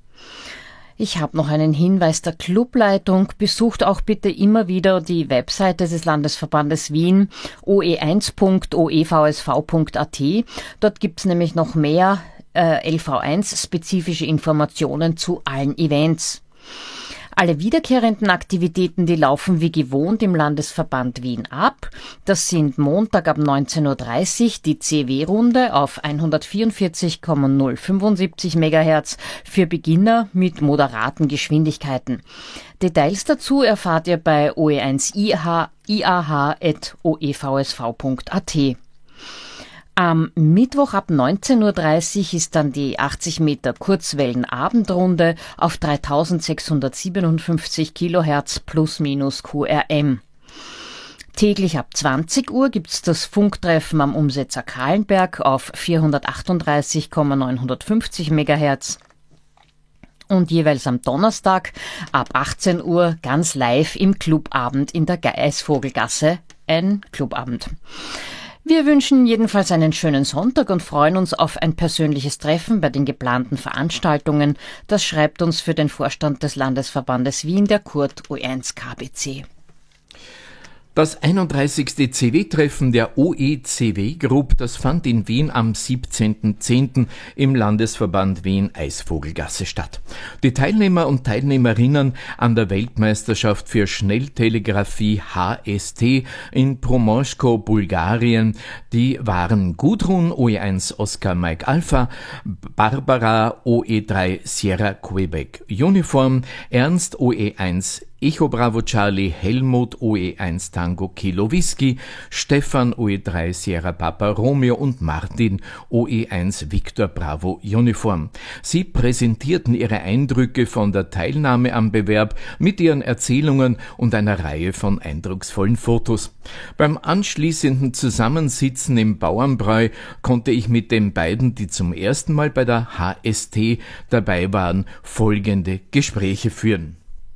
Ich habe noch einen Hinweis der Clubleitung. Besucht auch bitte immer wieder die Webseite des Landesverbandes Wien, o e eins punkt o e v s v punkt a t. Dort gibt's nämlich noch mehr äh, L V eins spezifische Informationen zu allen Events. Alle wiederkehrenden Aktivitäten, die laufen wie gewohnt im Landesverband Wien ab. Das sind Montag ab neunzehn Uhr dreißig die C W-Runde auf hundertvierundvierzig Komma null fünfundsiebzig Megahertz für Beginner mit moderaten Geschwindigkeiten. Details dazu erfahrt ihr bei o e eins i a h at o e v s v punkt a t. Am Mittwoch ab neunzehn Uhr dreißig ist dann die achtzig Meter Kurzwellen-Abendrunde auf dreitausendsechshundertsiebenundfünfzig Kilohertz plus minus Q R M. Täglich ab zwanzig Uhr gibt's das Funktreffen am Umsetzer Kahlenberg auf vierhundertachtunddreißig Komma neunhundertfünfzig Megahertz. Und jeweils am Donnerstag ab achtzehn Uhr ganz live im Clubabend in der Eisvogelgasse ein Clubabend. Wir wünschen jedenfalls einen schönen Sonntag und freuen uns auf ein persönliches Treffen bei den geplanten Veranstaltungen. Das schreibt uns für den Vorstand des Landesverbandes Wien der Kurt O E eins K B C. Das einunddreißigste C W-Treffen der O E C W Group, das fand in Wien am siebzehnten zehnten im Landesverband Wien Eisvogelgasse statt. Die Teilnehmer und Teilnehmerinnen an der Weltmeisterschaft für Schnelltelegrafie H S T in Promoško, Bulgarien, die waren Gudrun O E eins Oscar Mike Alpha, Barbara O E drei Sierra Quebec Uniform, Ernst O E eins Echo Bravo Charlie Helmut O E eins Tango Kilo Whisky, Stefan O E drei Sierra Papa Romeo und Martin O E eins Victor Bravo Uniform. Sie präsentierten ihre Eindrücke von der Teilnahme am Bewerb mit ihren Erzählungen und einer Reihe von eindrucksvollen Fotos. Beim anschließenden Zusammensitzen im Bauernbräu konnte ich mit den beiden, die zum ersten Mal bei der H S T dabei waren, folgende Gespräche führen.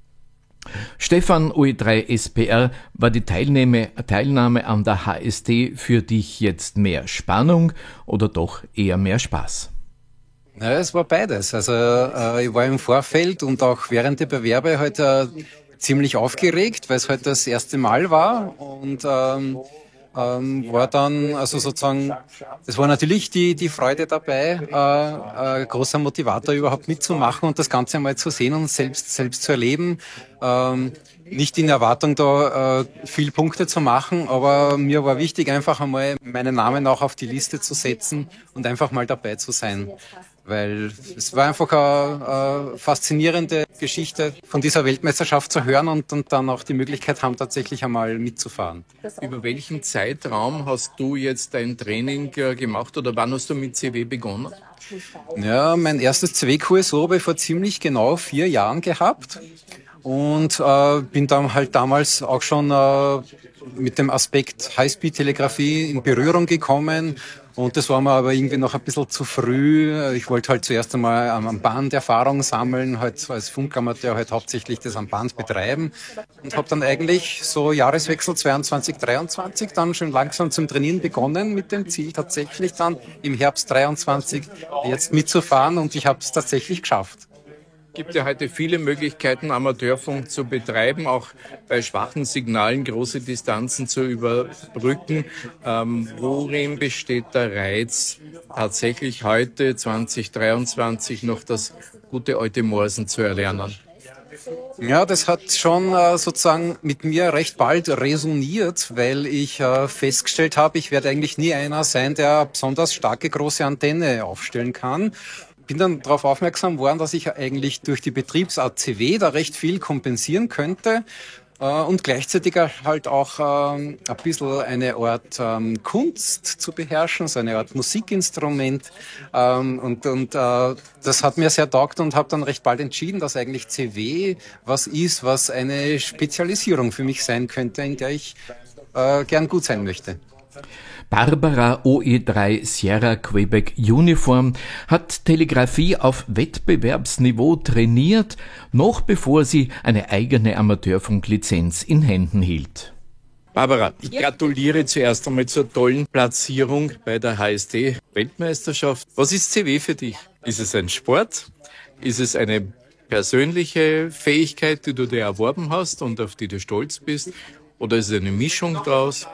Stefan O E drei S P R, war die Teilnahme, Teilnahme an der H S T für dich jetzt mehr Spannung oder doch eher mehr Spaß? Ja, es war beides. Also äh, ich war im Vorfeld und auch während der Bewerbe heute äh, ziemlich aufgeregt, weil es heute das erste Mal war und ähm, ähm, war dann, also sozusagen, es war natürlich die, die Freude dabei, äh, äh, großer Motivator überhaupt mitzumachen und das Ganze einmal zu sehen und selbst, selbst zu erleben. Ähm, nicht in Erwartung, da äh, viel Punkte zu machen, aber mir war wichtig, einfach einmal meinen Namen auch auf die Liste zu setzen und einfach mal dabei zu sein. Weil es war einfach eine, eine faszinierende Geschichte, von dieser Weltmeisterschaft zu hören und, und dann auch die Möglichkeit haben, tatsächlich einmal mitzufahren. Über welchen Zeitraum hast du jetzt dein Training gemacht oder wann hast du mit C W begonnen? Ja, mein erstes C W-Q S O habe ich vor ziemlich genau vier Jahren gehabt. Und äh, bin dann halt damals auch schon äh, mit dem Aspekt Highspeed-Telegrafie in Berührung gekommen. Und das war mir aber irgendwie noch ein bisschen zu früh. Ich wollte halt zuerst einmal am Band Erfahrung sammeln, halt als Funkamateur halt hauptsächlich das am Band betreiben. Und habe dann eigentlich so Jahreswechsel zweiundzwanzig dreiundzwanzig dann schon langsam zum Trainieren begonnen, mit dem Ziel tatsächlich dann im Herbst dreiundzwanzig jetzt mitzufahren. Und ich habe es tatsächlich geschafft. Es gibt ja heute viele Möglichkeiten, Amateurfunk zu betreiben, auch bei schwachen Signalen große Distanzen zu überbrücken. Ähm, worin besteht der Reiz, tatsächlich heute zwanzig dreiundzwanzig noch das gute alte Morsen zu erlernen? Ja, das hat schon äh, sozusagen mit mir recht bald resoniert, weil ich äh, festgestellt habe, ich werde eigentlich nie einer sein, der besonders starke große Antenne aufstellen kann. Bin dann darauf aufmerksam worden, dass ich eigentlich durch die Betriebsart C W da recht viel kompensieren könnte äh, und gleichzeitig halt auch ähm, ein bisschen eine Art ähm, Kunst zu beherrschen, so eine Art Musikinstrument. Ähm, und und äh, das hat mir sehr taugt und habe dann recht bald entschieden, dass eigentlich C W was ist, was eine Spezialisierung für mich sein könnte, in der ich äh, gern gut sein möchte. Barbara O E drei Sierra Quebec Uniform hat Telegrafie auf Wettbewerbsniveau trainiert, noch bevor sie eine eigene Amateurfunklizenz in Händen hielt. Barbara, ich gratuliere zuerst einmal zur tollen Platzierung bei der H S D-Weltmeisterschaft. Was ist C W für dich? Ist es ein Sport? Ist es eine persönliche Fähigkeit, die du dir erworben hast und auf die du stolz bist? Oder ist es eine Mischung draus?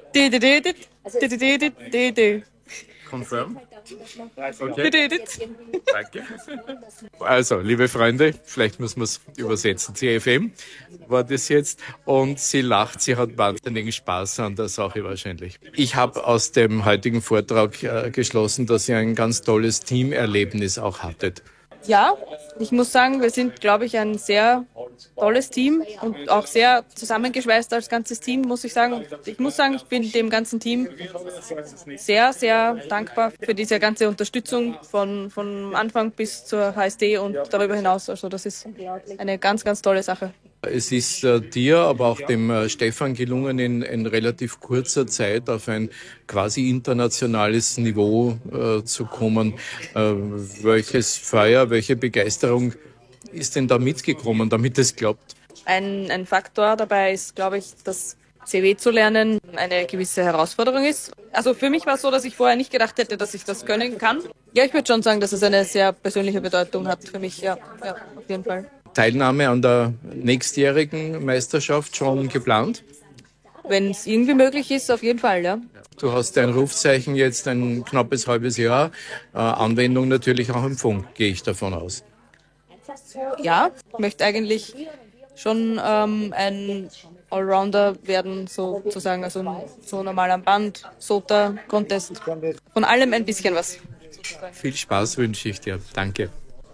Confirm? Okay. Danke. Also, liebe Freunde, vielleicht muss man es übersetzen. C F M war das jetzt und sie lacht, sie hat wahnsinnigen Spaß an der Sache wahrscheinlich. Ich habe aus dem heutigen Vortrag äh, geschlossen, dass ihr ein ganz tolles Teamerlebnis auch hattet. Ja, ich muss sagen, wir sind, glaube ich, ein sehr tolles Team und auch sehr zusammengeschweißt als ganzes Team, muss ich sagen. Ich muss sagen, ich bin dem ganzen Team sehr, sehr dankbar für diese ganze Unterstützung von, von Anfang bis zur H S D und darüber hinaus. Also das ist eine ganz, ganz tolle Sache. Es ist äh, dir, aber auch dem äh, Stefan gelungen, in, in relativ kurzer Zeit auf ein quasi internationales Niveau äh, zu kommen. Äh, welches Feuer, welche Begeisterung ist denn da mitgekommen, damit es klappt? Ein, ein Faktor dabei ist, glaube ich, dass C W zu lernen eine gewisse Herausforderung ist. Also für mich war es so, dass ich vorher nicht gedacht hätte, dass ich das können kann. Ja, ich würde schon sagen, dass es eine sehr persönliche Bedeutung hat für mich, ja, ja, auf jeden Fall. Teilnahme an der nächstjährigen Meisterschaft schon geplant? Wenn es irgendwie möglich ist, auf jeden Fall, ja. Du hast dein Rufzeichen jetzt ein knappes halbes Jahr. Äh, Anwendung natürlich auch im Funk, gehe ich davon aus. Ja, ich möchte eigentlich schon ähm, ein Allrounder werden, sozusagen, also so normal am Band, SOTA, Contest, von allem ein bisschen was. Viel Spaß wünsche ich dir. Danke.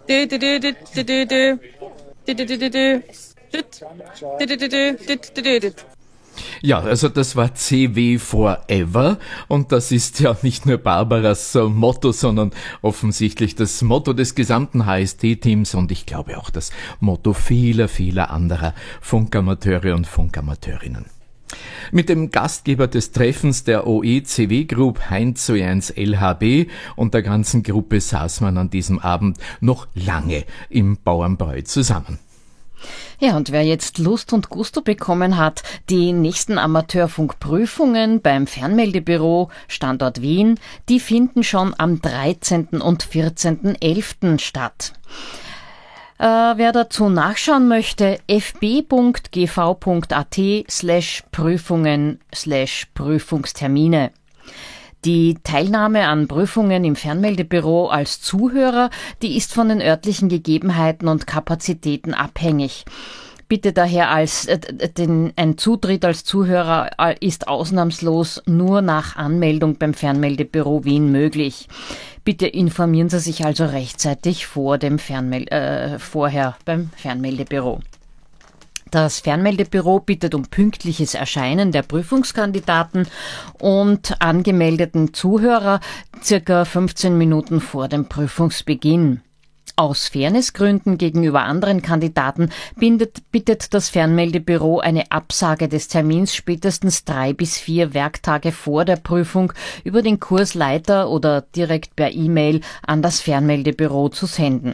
Ja, also das war C W Forever und das ist ja nicht nur Barbaras Motto, sondern offensichtlich das Motto des gesamten H S D-Teams und ich glaube auch das Motto vieler, vieler anderer Funkamateure und Funkamateurinnen. Mit dem Gastgeber des Treffens der O E C W Group, Heinz O E eins L H B und der ganzen Gruppe saß man an diesem Abend noch lange im Bauernbräu zusammen. Ja, und wer jetzt Lust und Gusto bekommen hat, die nächsten Amateurfunkprüfungen beim Fernmeldebüro Standort Wien, die finden schon am dreizehnten und vierzehnten elften statt. Äh, wer dazu nachschauen möchte, fb.gv.at slash Prüfungen slash Prüfungstermine. Die Teilnahme an Prüfungen im Fernmeldebüro als Zuhörer, die ist von den örtlichen Gegebenheiten und Kapazitäten abhängig. Bitte daher als äh, den, ein Zutritt als Zuhörer ist ausnahmslos nur nach Anmeldung beim Fernmeldebüro Wien möglich. Bitte informieren Sie sich also rechtzeitig vor dem Fernmel- äh, vorher beim Fernmeldebüro. Das Fernmeldebüro bittet um pünktliches Erscheinen der Prüfungskandidaten und angemeldeten Zuhörer circa fünfzehn Minuten vor dem Prüfungsbeginn. Aus Fairnessgründen gegenüber anderen Kandidaten bindet, bittet das Fernmeldebüro eine Absage des Termins spätestens drei bis vier Werktage vor der Prüfung über den Kursleiter oder direkt per E-Mail an das Fernmeldebüro zu senden.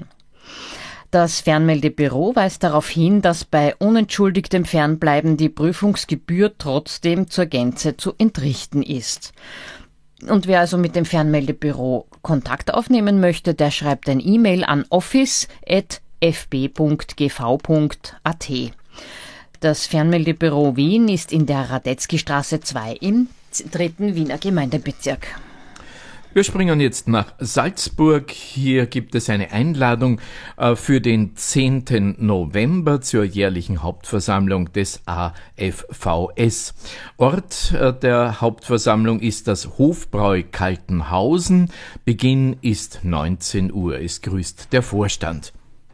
Das Fernmeldebüro weist darauf hin, dass bei unentschuldigtem Fernbleiben die Prüfungsgebühr trotzdem zur Gänze zu entrichten ist. Und wer also mit dem Fernmeldebüro Kontakt aufnehmen möchte, der schreibt ein E-Mail an office at f b punkt g v punkt a t. Das Fernmeldebüro Wien ist in der Radetzky-Straße zwei im dritten Wiener Gemeindebezirk. Wir springen jetzt nach Salzburg. Hier gibt es eine Einladung äh, für den zehnten November zur jährlichen Hauptversammlung des A F V S. Ort äh, der Hauptversammlung ist das Hofbräu Kaltenhausen. Beginn ist neunzehn Uhr. Es grüßt der Vorstand.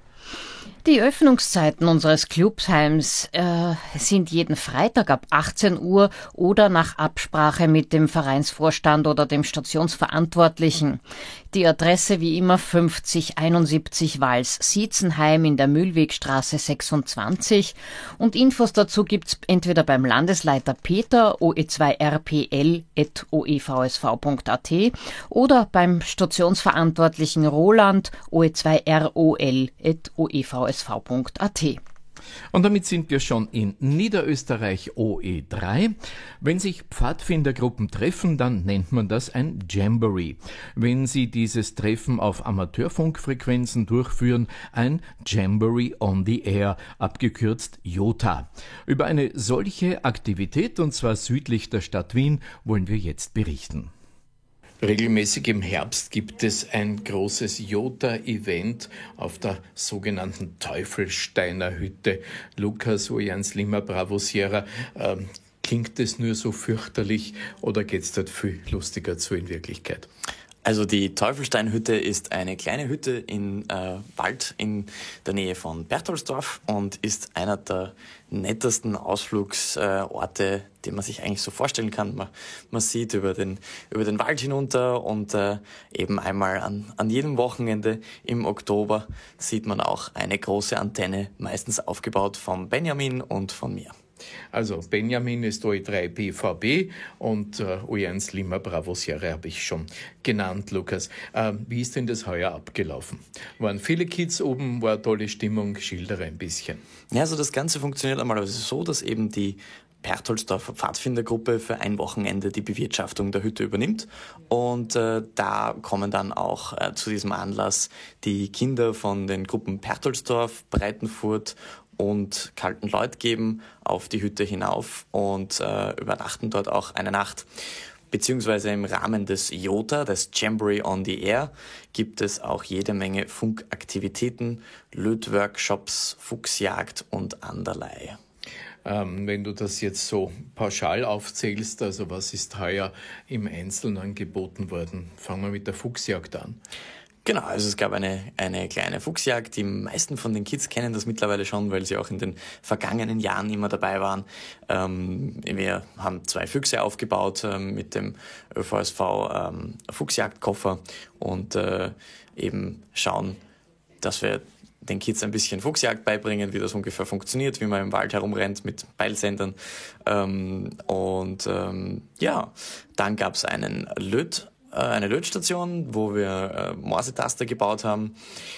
Die Öffnungszeiten unseres Clubsheims äh, sind jeden Freitag ab achtzehn Uhr oder nach Absprache mit dem Vereinsvorstand oder dem Stationsverantwortlichen. Die Adresse wie immer fünfzig einundsiebzig Wals-Sietzenheim in der Mühlwegstraße sechsundzwanzig und Infos dazu gibt's entweder beim Landesleiter Peter o e zwei r p l at o e v s v punkt a t oder beim Stationsverantwortlichen Roland o e zwei r o l at o e v s v punkt a t. Und damit sind wir schon in Niederösterreich O E drei. Wenn sich Pfadfindergruppen treffen, dann nennt man das ein Jamboree. Wenn sie dieses Treffen auf Amateurfunkfrequenzen durchführen, ein Jamboree on the Air, abgekürzt JOTA. Über eine solche Aktivität, und zwar südlich der Stadt Wien, wollen wir jetzt berichten. Regelmäßig im Herbst gibt es ein großes JOTA-Event auf der sogenannten Teufelsteiner Hütte. Lukas, Ojans Lima, Bravo Sierra, ähm, klingt es nur so fürchterlich oder geht es dort viel lustiger zu in Wirklichkeit? Also die Teufelsteinhütte ist eine kleine Hütte in äh, Wald in der Nähe von Bertholdsdorf und ist einer der nettesten Ausflugsorte, äh, den man sich eigentlich so vorstellen kann. Man, man sieht über den, über den Wald hinunter und äh, eben einmal an, an jedem Wochenende im Oktober sieht man auch eine große Antenne, meistens aufgebaut von Benjamin und von mir. Also Benjamin ist O E drei B V B und äh, O E eins Lima Bravo Sierra habe ich schon genannt, Lukas. Äh, wie ist denn das heuer abgelaufen? Waren viele Kids oben, war eine tolle Stimmung? Schildere ein bisschen. Ja, also das Ganze funktioniert einmal so, dass eben die Bertholdsdorfer Pfadfindergruppe für ein Wochenende die Bewirtschaftung der Hütte übernimmt und äh, da kommen dann auch äh, zu diesem Anlass die Kinder von den Gruppen Bertholdsdorf, Breitenfurt und Kaltenleutgeben auf die Hütte hinauf und äh, übernachten dort auch eine Nacht. Beziehungsweise im Rahmen des JOTA, des Jamboree on the Air, gibt es auch jede Menge Funkaktivitäten, Lötworkshops, Fuchsjagd und anderlei. Ähm, wenn du das jetzt so pauschal aufzählst, also was ist heuer im Einzelnen angeboten worden? Fangen wir mit der Fuchsjagd an. Genau, also es gab eine, eine kleine Fuchsjagd. Die meisten von den Kids kennen das mittlerweile schon, weil sie auch in den vergangenen Jahren immer dabei waren. Ähm, wir haben zwei Füchse aufgebaut ähm, mit dem Ö V S V ähm, Fuchsjagdkoffer und äh, eben schauen, dass wir den Kids ein bisschen Fuchsjagd beibringen, wie das ungefähr funktioniert, wie man im Wald herumrennt mit Peilsendern. Ähm, und ähm, ja, dann gab es einen Löt eine Lötstation, wo wir äh, Morsetaster gebaut haben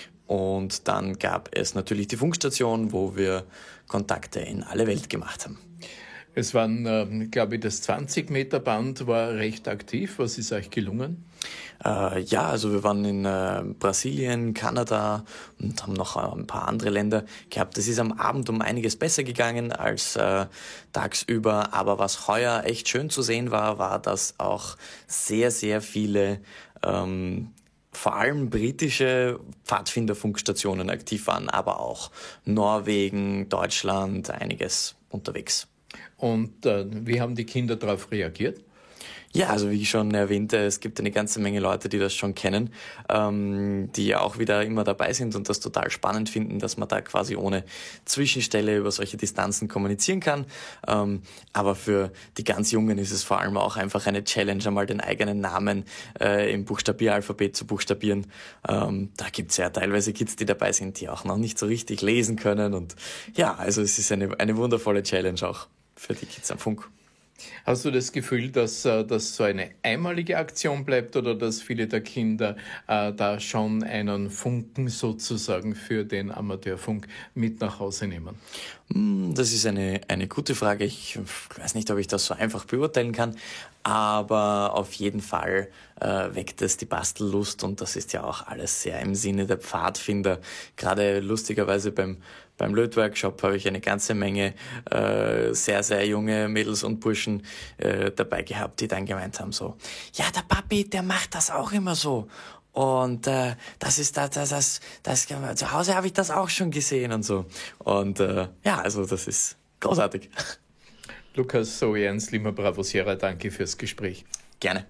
und dann gab es natürlich die Funkstation, wo wir Kontakte in alle Welt gemacht haben. Es waren, äh, glaube ich, das zwanzig Meter Band war recht aktiv. Was ist euch gelungen? Äh, ja, also wir waren in äh, Brasilien, Kanada und haben noch äh, ein paar andere Länder gehabt. Es ist am Abend um einiges besser gegangen als äh, tagsüber. Aber was heuer echt schön zu sehen war, war, dass auch sehr, sehr viele ähm, vor allem britische Pfadfinderfunkstationen aktiv waren, aber auch Norwegen, Deutschland, einiges unterwegs. Und äh, wie haben die Kinder darauf reagiert? Ja, also wie ich schon erwähnte, es gibt eine ganze Menge Leute, die das schon kennen, ähm, die auch wieder immer dabei sind und das total spannend finden, dass man da quasi ohne Zwischenstelle über solche Distanzen kommunizieren kann. Ähm, aber für die ganz Jungen ist es vor allem auch einfach eine Challenge, einmal den eigenen Namen äh, im Buchstabieralphabet zu buchstabieren. Ähm, da gibt's ja teilweise Kids, die dabei sind, die auch noch nicht so richtig lesen können. Und ja, also es ist eine, eine wundervolle Challenge auch für die Kids am Funk. Hast du das Gefühl, dass das so eine einmalige Aktion bleibt oder dass viele der Kinder äh, da schon einen Funken sozusagen für den Amateurfunk mit nach Hause nehmen? Das ist eine, eine gute Frage. Ich weiß nicht, ob ich das so einfach beurteilen kann, aber auf jeden Fall äh, weckt es die Bastellust und das ist ja auch alles sehr im Sinne der Pfadfinder. Gerade lustigerweise beim Beim Lötworkshop habe ich eine ganze Menge äh, sehr, sehr junge Mädels und Burschen äh, dabei gehabt, die dann gemeint haben so, ja, der Papi, der macht das auch immer so. Und äh, das ist das, das, das, das, zu Hause habe ich das auch schon gesehen und so. Und äh, ja, also das ist großartig. Lukas O E eins Lima Bravo Sierra, danke fürs Gespräch. Gerne.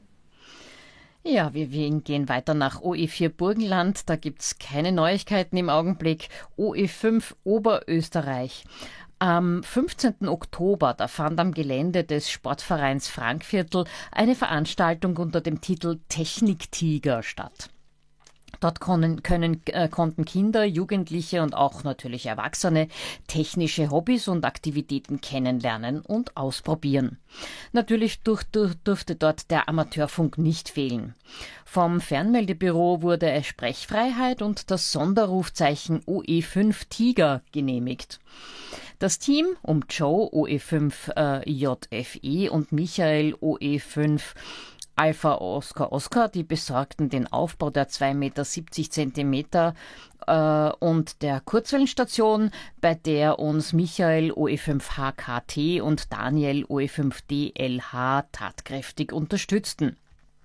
Ja, wir gehen weiter nach O E vier Burgenland. Da gibt's keine Neuigkeiten im Augenblick. O E fünf Oberösterreich. Am fünfzehnten Oktober, da fand am Gelände des Sportvereins Frankviertel eine Veranstaltung unter dem Titel Techniktiger statt. Dort können, können, äh, konnten Kinder, Jugendliche und auch natürlich Erwachsene technische Hobbys und Aktivitäten kennenlernen und ausprobieren. Natürlich durch, durch, durfte dort der Amateurfunk nicht fehlen. Vom Fernmeldebüro wurde Sprechfreiheit und das Sonderrufzeichen O E fünf Tiger genehmigt. Das Team um Joe O E fünf äh, J F E und Michael O E fünf Alpha Oscar Oscar, die besorgten den Aufbau der zwei Meter siebzig Zentimeter äh, und der Kurzwellenstation, bei der uns Michael O E fünf H K T und Daniel O E fünf D L H tatkräftig unterstützten.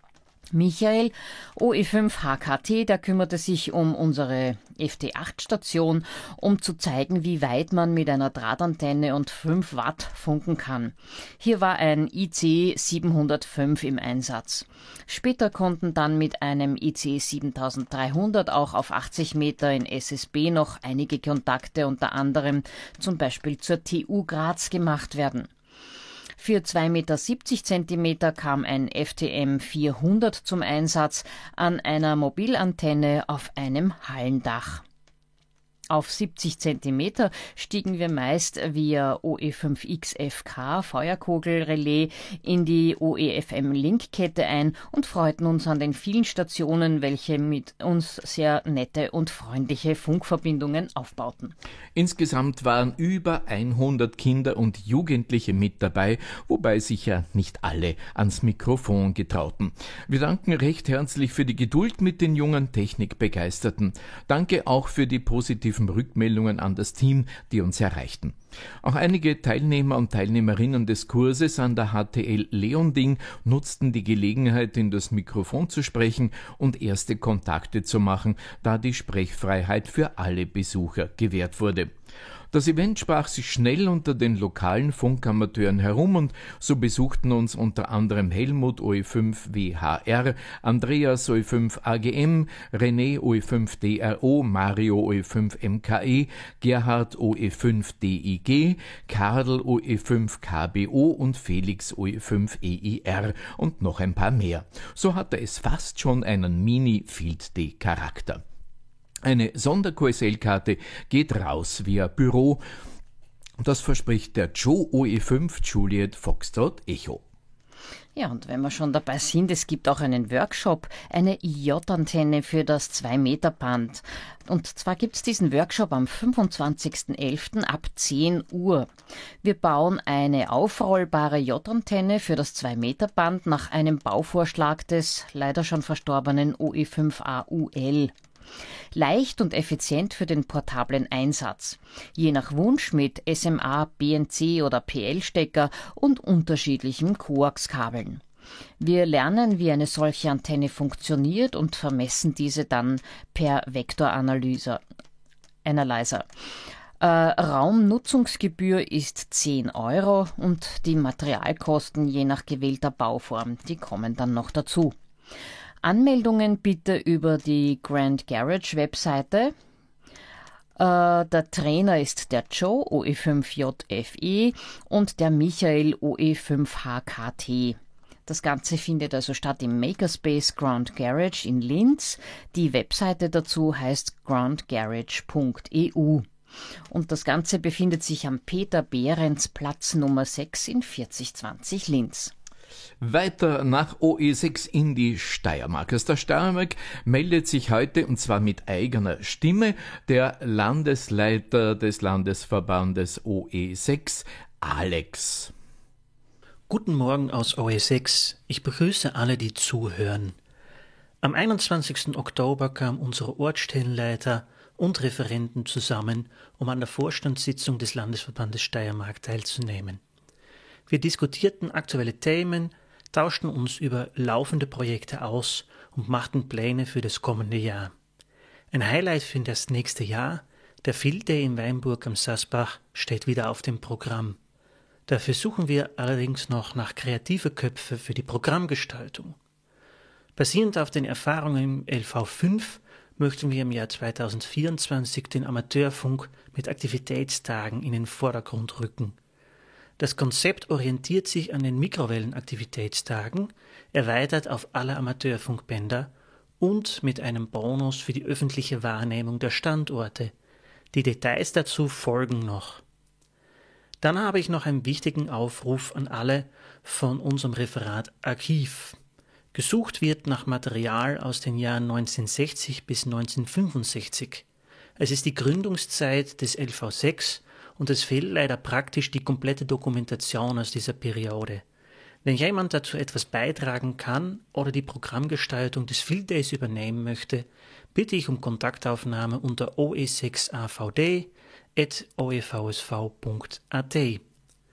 Michael O E fünf H K T, der kümmerte sich um unsere F T acht Station, um zu zeigen, wie weit man mit einer Drahtantenne und fünf Watt funken kann. Hier war ein I C siebenhundertfünf im Einsatz. Später konnten dann mit einem I C siebentausenddreihundert auch auf achtzig Meter in S S B noch einige Kontakte, unter anderem zum Beispiel zur T U Graz, gemacht werden. Für zwei Meter siebzig Zentimeter kam ein F T M vierhundert zum Einsatz an einer Mobilantenne auf einem Hallendach. Auf siebzig Zentimeter stiegen wir meist via O E fünf X F K Feuerkugelrelais in die O E F M-Linkkette ein und freuten uns an den vielen Stationen, welche mit uns sehr nette und freundliche Funkverbindungen aufbauten. Insgesamt waren über hundert Kinder und Jugendliche mit dabei, wobei sich ja nicht alle ans Mikrofon getrauten. Wir danken recht herzlich für die Geduld mit den jungen Technikbegeisterten. Danke auch für die positiven Rückmeldungen an das Team, die uns erreichten. Auch einige Teilnehmer und Teilnehmerinnen des Kurses an der H T L Leonding nutzten die Gelegenheit, in das Mikrofon zu sprechen und erste Kontakte zu machen, da die Sprechfreiheit für alle Besucher gewährt wurde. Das Event sprach sich schnell unter den lokalen Funkamateuren herum und so besuchten uns unter anderem Helmut O E fünf W H R, Andreas O E fünf A G M, René O E fünf D R O, Mario O E fünf M K E, Gerhard O E fünf D I G, Karl O E fünf K B O und Felix O E fünf E I R und noch ein paar mehr. So hatte es fast schon einen Mini-Field-Day-Charakter. Eine Sonder-Q S L-Karte geht raus via Büro. Das verspricht der Joe O E fünf Juliet Foxtrot Echo. Ja, und wenn wir schon dabei sind, es gibt auch einen Workshop, eine I J-Antenne für das zwei Meter Band. Und zwar gibt es diesen Workshop am fünfundzwanzigsten elften ab zehn Uhr. Wir bauen eine aufrollbare J-Antenne für das zwei Meter Band nach einem Bauvorschlag des leider schon verstorbenen O E fünf A U L. Leicht und effizient für den portablen Einsatz. Je nach Wunsch mit S M A, B N C oder P L-Stecker und unterschiedlichen Koaxkabeln. Wir lernen, wie eine solche Antenne funktioniert und vermessen diese dann per Vektoranalyser. Analyzer. Äh, Raumnutzungsgebühr ist zehn Euro und die Materialkosten je nach gewählter Bauform, die kommen dann noch dazu. Anmeldungen bitte über die Grand Garage Webseite. Äh, der Trainer ist der Joe, O E fünf J F E, und der Michael, O E fünf H K T. Das Ganze findet also statt im Makerspace Grand Garage in Linz. Die Webseite dazu heißt grand garage punkt e u. Und das Ganze befindet sich am Peter-Behrens-Platz Nummer sechs in vierzig zwanzig Linz. Weiter nach O E sechs in die Steiermark. Aus der Steiermark meldet sich heute, und zwar mit eigener Stimme, der Landesleiter des Landesverbandes O E sechs, Alex. Guten Morgen aus O E sechs. Ich begrüße alle, die zuhören. Am einundzwanzigsten Oktober kamen unsere Ortsstellenleiter und Referenten zusammen, um an der Vorstandssitzung des Landesverbandes Steiermark teilzunehmen. Wir diskutierten aktuelle Themen, tauschten uns über laufende Projekte aus und machten Pläne für das kommende Jahr. Ein Highlight für das nächste Jahr, der Field Day in Weinburg am Sassbach, steht wieder auf dem Programm. Dafür suchen wir allerdings noch nach kreative Köpfe für die Programmgestaltung. Basierend auf den Erfahrungen im L V fünf möchten wir im Jahr zweitausendvierundzwanzig den Amateurfunk mit Aktivitätstagen in den Vordergrund rücken. Das Konzept orientiert sich an den Mikrowellenaktivitätstagen, erweitert auf alle Amateurfunkbänder und mit einem Bonus für die öffentliche Wahrnehmung der Standorte. Die Details dazu folgen noch. Dann habe ich noch einen wichtigen Aufruf an alle von unserem Referat Archiv. Gesucht wird nach Material aus den Jahren neunzehnhundertsechzig bis neunzehnhundertfünfundsechzig. Es ist die Gründungszeit des L V sechs und es fehlt leider praktisch die komplette Dokumentation aus dieser Periode. Wenn jemand dazu etwas beitragen kann oder die Programmgestaltung des Field Days übernehmen möchte, bitte ich um Kontaktaufnahme unter o e sechs a v d at o e v s v punkt a t.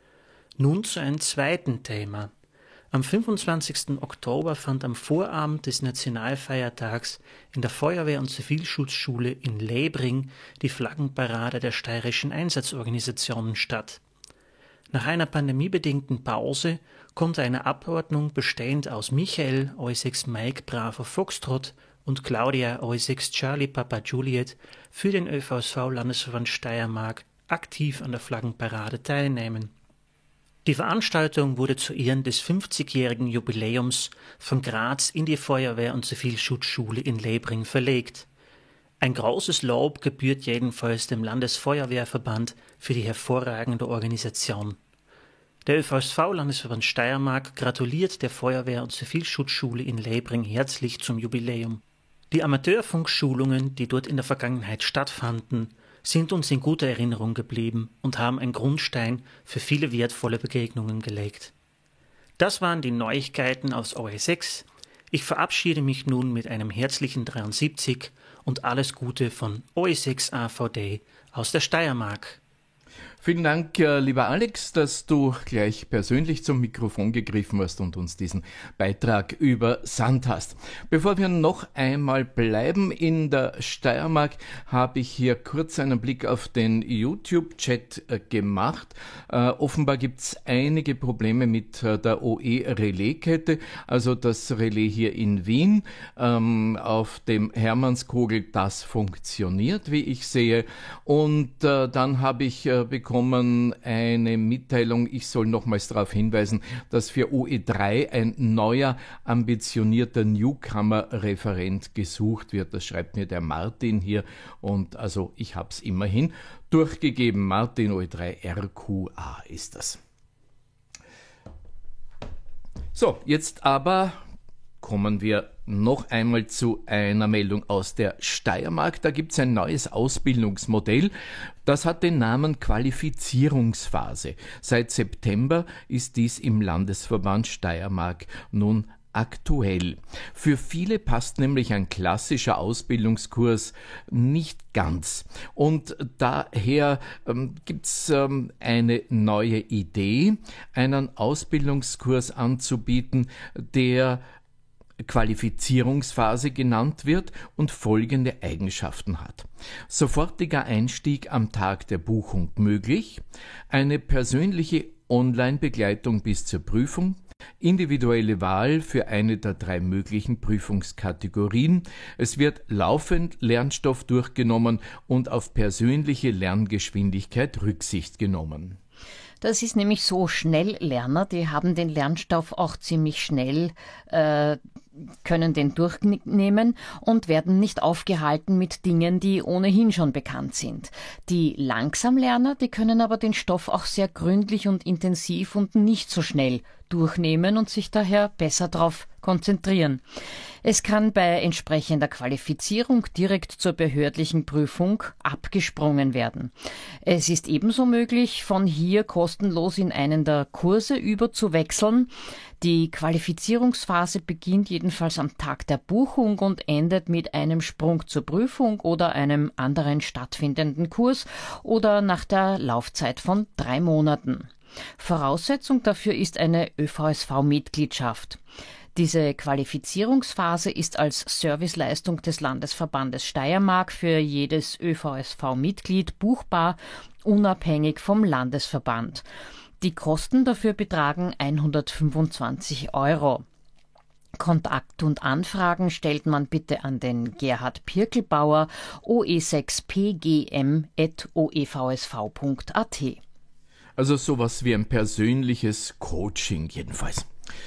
Nun zu einem zweiten Thema. Am fünfundzwanzigsten Oktober fand am Vorabend des Nationalfeiertags in der Feuerwehr- und Zivilschutzschule in Lebring die Flaggenparade der steirischen Einsatzorganisationen statt. Nach einer pandemiebedingten Pause konnte eine Abordnung bestehend aus Michael, O E sechs Mike Bravo Foxtrot und Claudia, O E sechs Charlie Papa Juliet, für den Ö V S V-Landesverband Steiermark aktiv an der Flaggenparade teilnehmen. Die Veranstaltung wurde zu Ehren des fünfzigjährigen Jubiläums von Graz in die Feuerwehr- und Zivilschutzschule in Lebring verlegt. Ein großes Lob gebührt jedenfalls dem Landesfeuerwehrverband für die hervorragende Organisation. Der Ö V S V-Landesverband Steiermark gratuliert der Feuerwehr- und Zivilschutzschule in Lebring herzlich zum Jubiläum. Die Amateurfunkschulungen, die dort in der Vergangenheit stattfanden, sind uns in guter Erinnerung geblieben und haben einen Grundstein für viele wertvolle Begegnungen gelegt. Das waren die Neuigkeiten aus O E sechs. Ich verabschiede mich nun mit einem herzlichen dreiundsiebzig und alles Gute von O E sechs A V D aus der Steiermark. Vielen Dank, lieber Alex, dass du gleich persönlich zum Mikrofon gegriffen hast und uns diesen Beitrag übersandt hast. Bevor wir noch einmal bleiben in der Steiermark, habe ich hier kurz einen Blick auf den YouTube-Chat gemacht. Äh, offenbar gibt es einige Probleme mit äh, der O E-Relaiskette, also das Relais hier in Wien. Ähm, auf dem Hermannskogel, das funktioniert, wie ich sehe. Und äh, dann habe ich äh, bekommen eine Mitteilung, ich soll nochmals darauf hinweisen, dass für O E drei ein neuer, ambitionierter Newcomer-Referent gesucht wird. Das schreibt mir der Martin hier und also ich habe es immerhin durchgegeben. Martin, O E drei R Q A ist das. So, jetzt aber kommen wir noch einmal zu einer Meldung aus der Steiermark. Da gibt es ein neues Ausbildungsmodell. Das hat den Namen Qualifizierungsphase. Seit September ist dies im Landesverband Steiermark nun aktuell. Für viele passt nämlich ein klassischer Ausbildungskurs nicht ganz. Und daher ähm, gibt's ähm, eine neue Idee, einen Ausbildungskurs anzubieten, der Qualifizierungsphase genannt wird und folgende Eigenschaften hat. Sofortiger Einstieg am Tag der Buchung möglich, eine persönliche Online-Begleitung bis zur Prüfung, individuelle Wahl für eine der drei möglichen Prüfungskategorien. Es wird laufend Lernstoff durchgenommen und auf persönliche Lerngeschwindigkeit Rücksicht genommen. Das ist nämlich so, Schnelllerner, die haben den Lernstoff auch ziemlich schnell, äh, können den durchnehmen und werden nicht aufgehalten mit Dingen, die ohnehin schon bekannt sind. Die Langsamlerner, die können aber den Stoff auch sehr gründlich und intensiv und nicht so schnell durchnehmen und sich daher besser darauf konzentrieren. Es kann bei entsprechender Qualifizierung direkt zur behördlichen Prüfung abgesprungen werden. Es ist ebenso möglich, von hier kostenlos in einen der Kurse überzuwechseln. Die Qualifizierungsphase beginnt jedenfalls am Tag der Buchung und endet mit einem Sprung zur Prüfung oder einem anderen stattfindenden Kurs oder nach der Laufzeit von drei Monaten. Voraussetzung dafür ist eine Ö V S V-Mitgliedschaft. Diese Qualifizierungsphase ist als Serviceleistung des Landesverbandes Steiermark für jedes Ö V S V-Mitglied buchbar, unabhängig vom Landesverband. Die Kosten dafür betragen hundertfünfundzwanzig Euro. Kontakt und Anfragen stellt man bitte an den Gerhard Pirkelbauer o e sechs p g m at o e v s v punkt a t. Also sowas wie ein persönliches Coaching jedenfalls.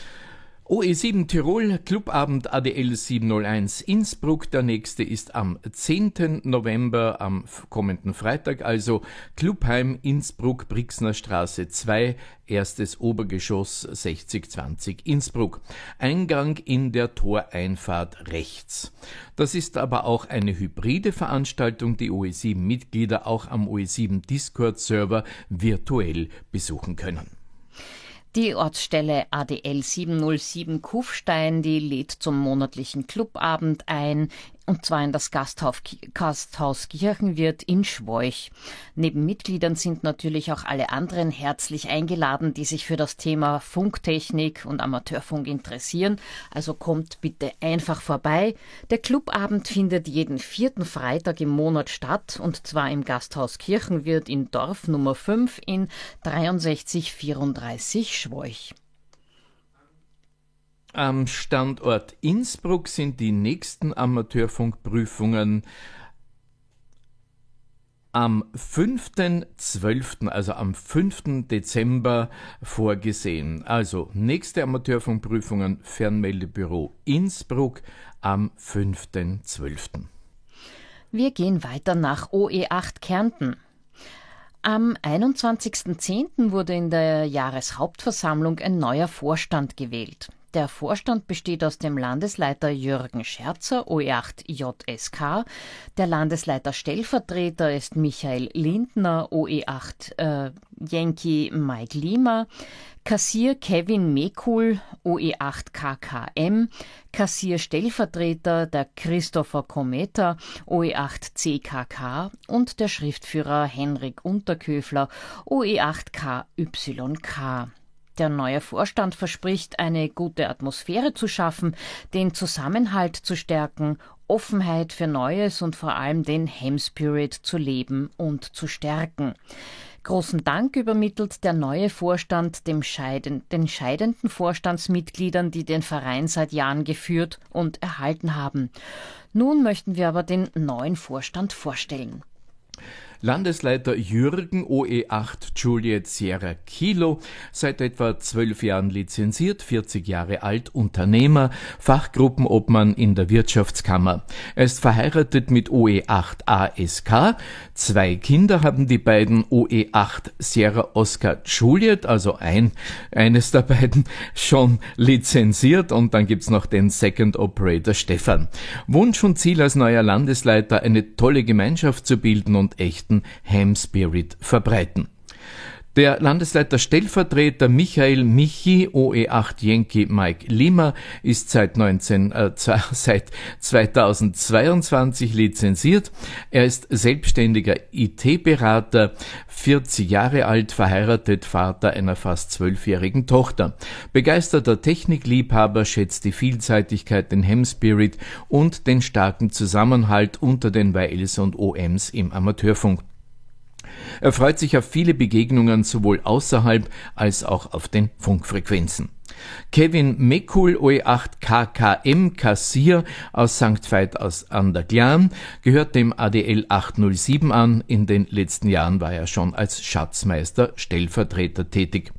O E sieben Tirol, Clubabend A D L siebenhunderteins Innsbruck. Der nächste ist am zehnten November, am kommenden Freitag, also Clubheim Innsbruck, Brixner Straße zwei, erstes Obergeschoss sechzig zwanzig Innsbruck. Eingang in der Toreinfahrt rechts. Das ist aber auch eine hybride Veranstaltung, die O E sieben Mitglieder auch am O E sieben Discord-Server virtuell besuchen können. Die Ortsstelle A D L siebenhundertsieben Kufstein, die lädt zum monatlichen Clubabend ein, und zwar in das Gasthaus, Gasthaus Kirchenwirt in Schwoich. Neben Mitgliedern sind natürlich auch alle anderen herzlich eingeladen, die sich für das Thema Funktechnik und Amateurfunk interessieren. Also kommt bitte einfach vorbei. Der Clubabend findet jeden vierten Freitag im Monat statt, und zwar im Gasthaus Kirchenwirt in Dorf Nummer fünf in dreiundsechzig vierunddreißig Schwoich. Am Standort Innsbruck sind die nächsten Amateurfunkprüfungen am fünften zwölften, also am fünften Dezember vorgesehen. Also nächste Amateurfunkprüfungen Fernmeldebüro Innsbruck am fünften zwölften. Wir gehen weiter nach O E acht Kärnten. Am einundzwanzigsten zehnten wurde in der Jahreshauptversammlung ein neuer Vorstand gewählt. Der Vorstand besteht aus dem Landesleiter Jürgen Scherzer, O E acht J S K. Der Landesleiter Stellvertreter ist Michael Lindner, O E acht äh, Yankee Mike Lima. Kassier Kevin Mekul, O E acht K K M. Kassierstellvertreter der Christopher Kometa, O E acht C K K. Und der Schriftführer Henrik Unterköfler, O E acht K Y K. Der neue Vorstand verspricht, eine gute Atmosphäre zu schaffen, den Zusammenhalt zu stärken, Offenheit für Neues und vor allem den Ham-Spirit zu leben und zu stärken. Großen Dank übermittelt der neue Vorstand dem Scheiden, den scheidenden Vorstandsmitgliedern, die den Verein seit Jahren geführt und erhalten haben. Nun möchten wir aber den neuen Vorstand vorstellen. Landesleiter Jürgen, O E acht Juliet Sierra Kilo, seit etwa zwölf Jahren lizenziert, vierzig Jahre alt, Unternehmer, Fachgruppenobmann in der Wirtschaftskammer. Er ist verheiratet mit O E acht A S K. Zwei Kinder haben die beiden, O E acht Sierra Oscar Juliet, also ein, eines der beiden, schon lizenziert, und dann gibt's noch den Second Operator Stefan. Wunsch und Ziel als neuer Landesleiter, eine tolle Gemeinschaft zu bilden und echten Ham Spirit verbreiten. Der Landesleiter Stellvertreter Michael Michi, O E acht Yankee Mike Lima, ist seit, neunzehn, äh, seit zweitausendzweiundzwanzig lizenziert. Er ist selbstständiger I T-Berater, vierzig Jahre alt, verheiratet, Vater einer fast zwölfjährigen Tochter. Begeisterter Technikliebhaber, schätzt die Vielseitigkeit, den Ham Spirit und den starken Zusammenhalt unter den Y Ls und O Ms im Amateurfunk. Er freut sich auf viele Begegnungen sowohl außerhalb als auch auf den Funkfrequenzen. Kevin Mekul, O E acht K K M Kassier aus Sankt Veit aus an der Glan, gehört dem A D L achthundertsieben an. In den letzten Jahren war er schon als Schatzmeister Stellvertreter tätig.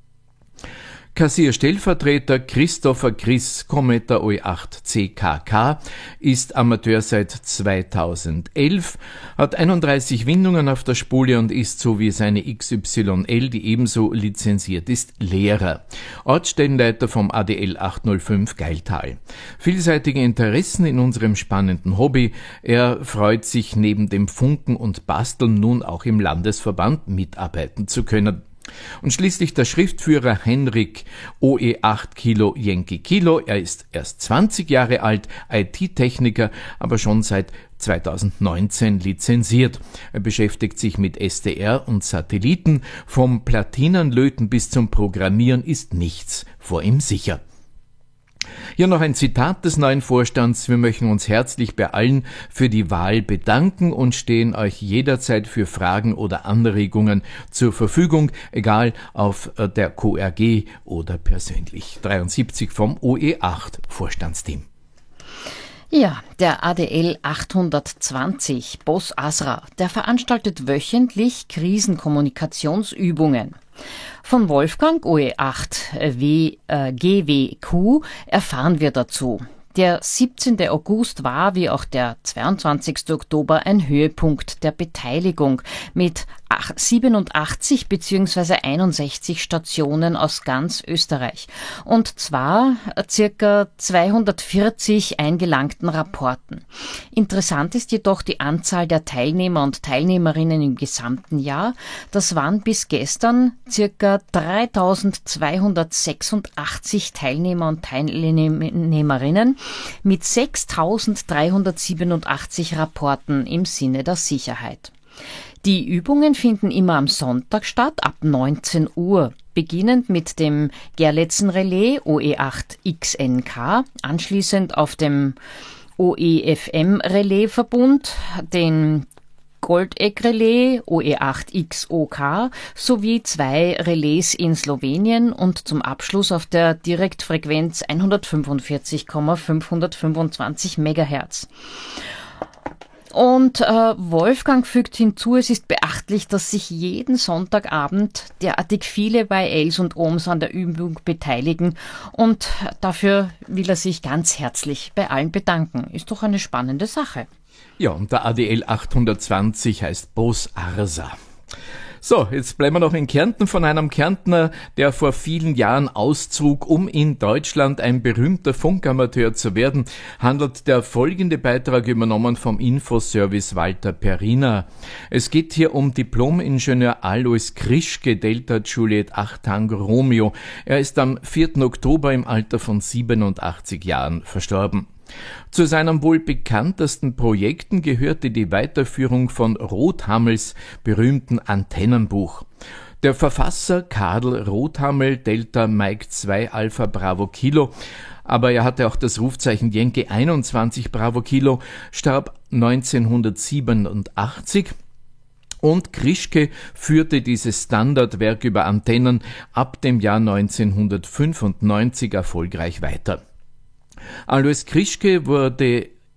Kassier-Stellvertreter Christopher Chris Kometer, O E acht C K K, ist Amateur seit zweitausendelf, hat einunddreißig Windungen auf der Spule und ist, so wie seine X Y L, die ebenso lizenziert ist, Lehrer. Ortsstellenleiter vom A D L achthundertfünf Geiltal. Vielseitige Interessen in unserem spannenden Hobby. Er freut sich, neben dem Funken und Basteln nun auch im Landesverband mitarbeiten zu können. Und schließlich der Schriftführer Henrik, O E acht Kilo Yankee Kilo. Er ist erst zwanzig Jahre alt, I T-Techniker, aber schon seit zweitausendneunzehn lizenziert. Er beschäftigt sich mit S D R und Satelliten. Vom Platinenlöten bis zum Programmieren ist nichts vor ihm sicher. Hier noch ein Zitat des neuen Vorstands. Wir möchten uns herzlich bei allen für die Wahl bedanken und stehen euch jederzeit für Fragen oder Anregungen zur Verfügung, egal auf der Q R G oder persönlich. dreiundsiebzig vom O E acht Vorstandsteam. Ja, der A D L achthundertzwanzig, Boss Asra, der veranstaltet wöchentlich Krisenkommunikationsübungen. Von Wolfgang, O E acht G W Q, erfahren wir dazu. Der siebzehnte August war, wie auch der zweiundzwanzigste Oktober, ein Höhepunkt der Beteiligung mit siebenundachtzig bzw. einundsechzig Stationen aus ganz Österreich. Und zwar circa zweihundertvierzig eingelangten Rapporten. Interessant ist jedoch die Anzahl der Teilnehmer und Teilnehmerinnen im gesamten Jahr. Das waren bis gestern circa dreitausendzweihundertsechsundachtzig Teilnehmer und Teilnehmerinnen mit sechstausenddreihundertsiebenundachtzig Rapporten im Sinne der Sicherheit. Die Übungen finden immer am Sonntag statt, ab neunzehn Uhr, beginnend mit dem Gerletzen-Relais O E acht X N K, anschließend auf dem O E F M-Relais-Verbund, den Goldeck-Relais O E acht X O K sowie zwei Relais in Slowenien und zum Abschluss auf der Direktfrequenz hundertfünfundvierzig Komma fünfhundertfünfundzwanzig Megahertz. Und äh, Wolfgang fügt hinzu, es ist beachtlich, dass sich jeden Sonntagabend derartig viele Y Ls und Ohms an der Übung beteiligen, und dafür will er sich ganz herzlich bei allen bedanken. Ist doch eine spannende Sache. Ja, und der A D L achthundertzwanzig heißt Boss Arsa. So, jetzt bleiben wir noch in Kärnten von einem Kärntner, der vor vielen Jahren auszog, um in Deutschland ein berühmter Funkamateur zu werden, handelt der folgende Beitrag, übernommen vom Infoservice Walter Perina. Es geht hier um Diplom-Ingenieur Alois Krischke, Delta Juliet acht Tango Romeo. Er ist am vierten Oktober im Alter von siebenundachtzig Jahren verstorben. Zu seinen wohl bekanntesten Projekten gehörte die Weiterführung von Rothammels berühmten Antennenbuch. Der Verfasser Karl Rothammel, Delta Mike zwei Alpha Bravo Kilo, aber er hatte auch das Rufzeichen Yankee einundzwanzig Bravo Kilo, starb neunzehnhundertsiebenundachtzig. Und Krischke führte dieses Standardwerk über Antennen ab dem Jahr neunzehnhundertfünfundneunzig erfolgreich weiter. Alois Krischke wurde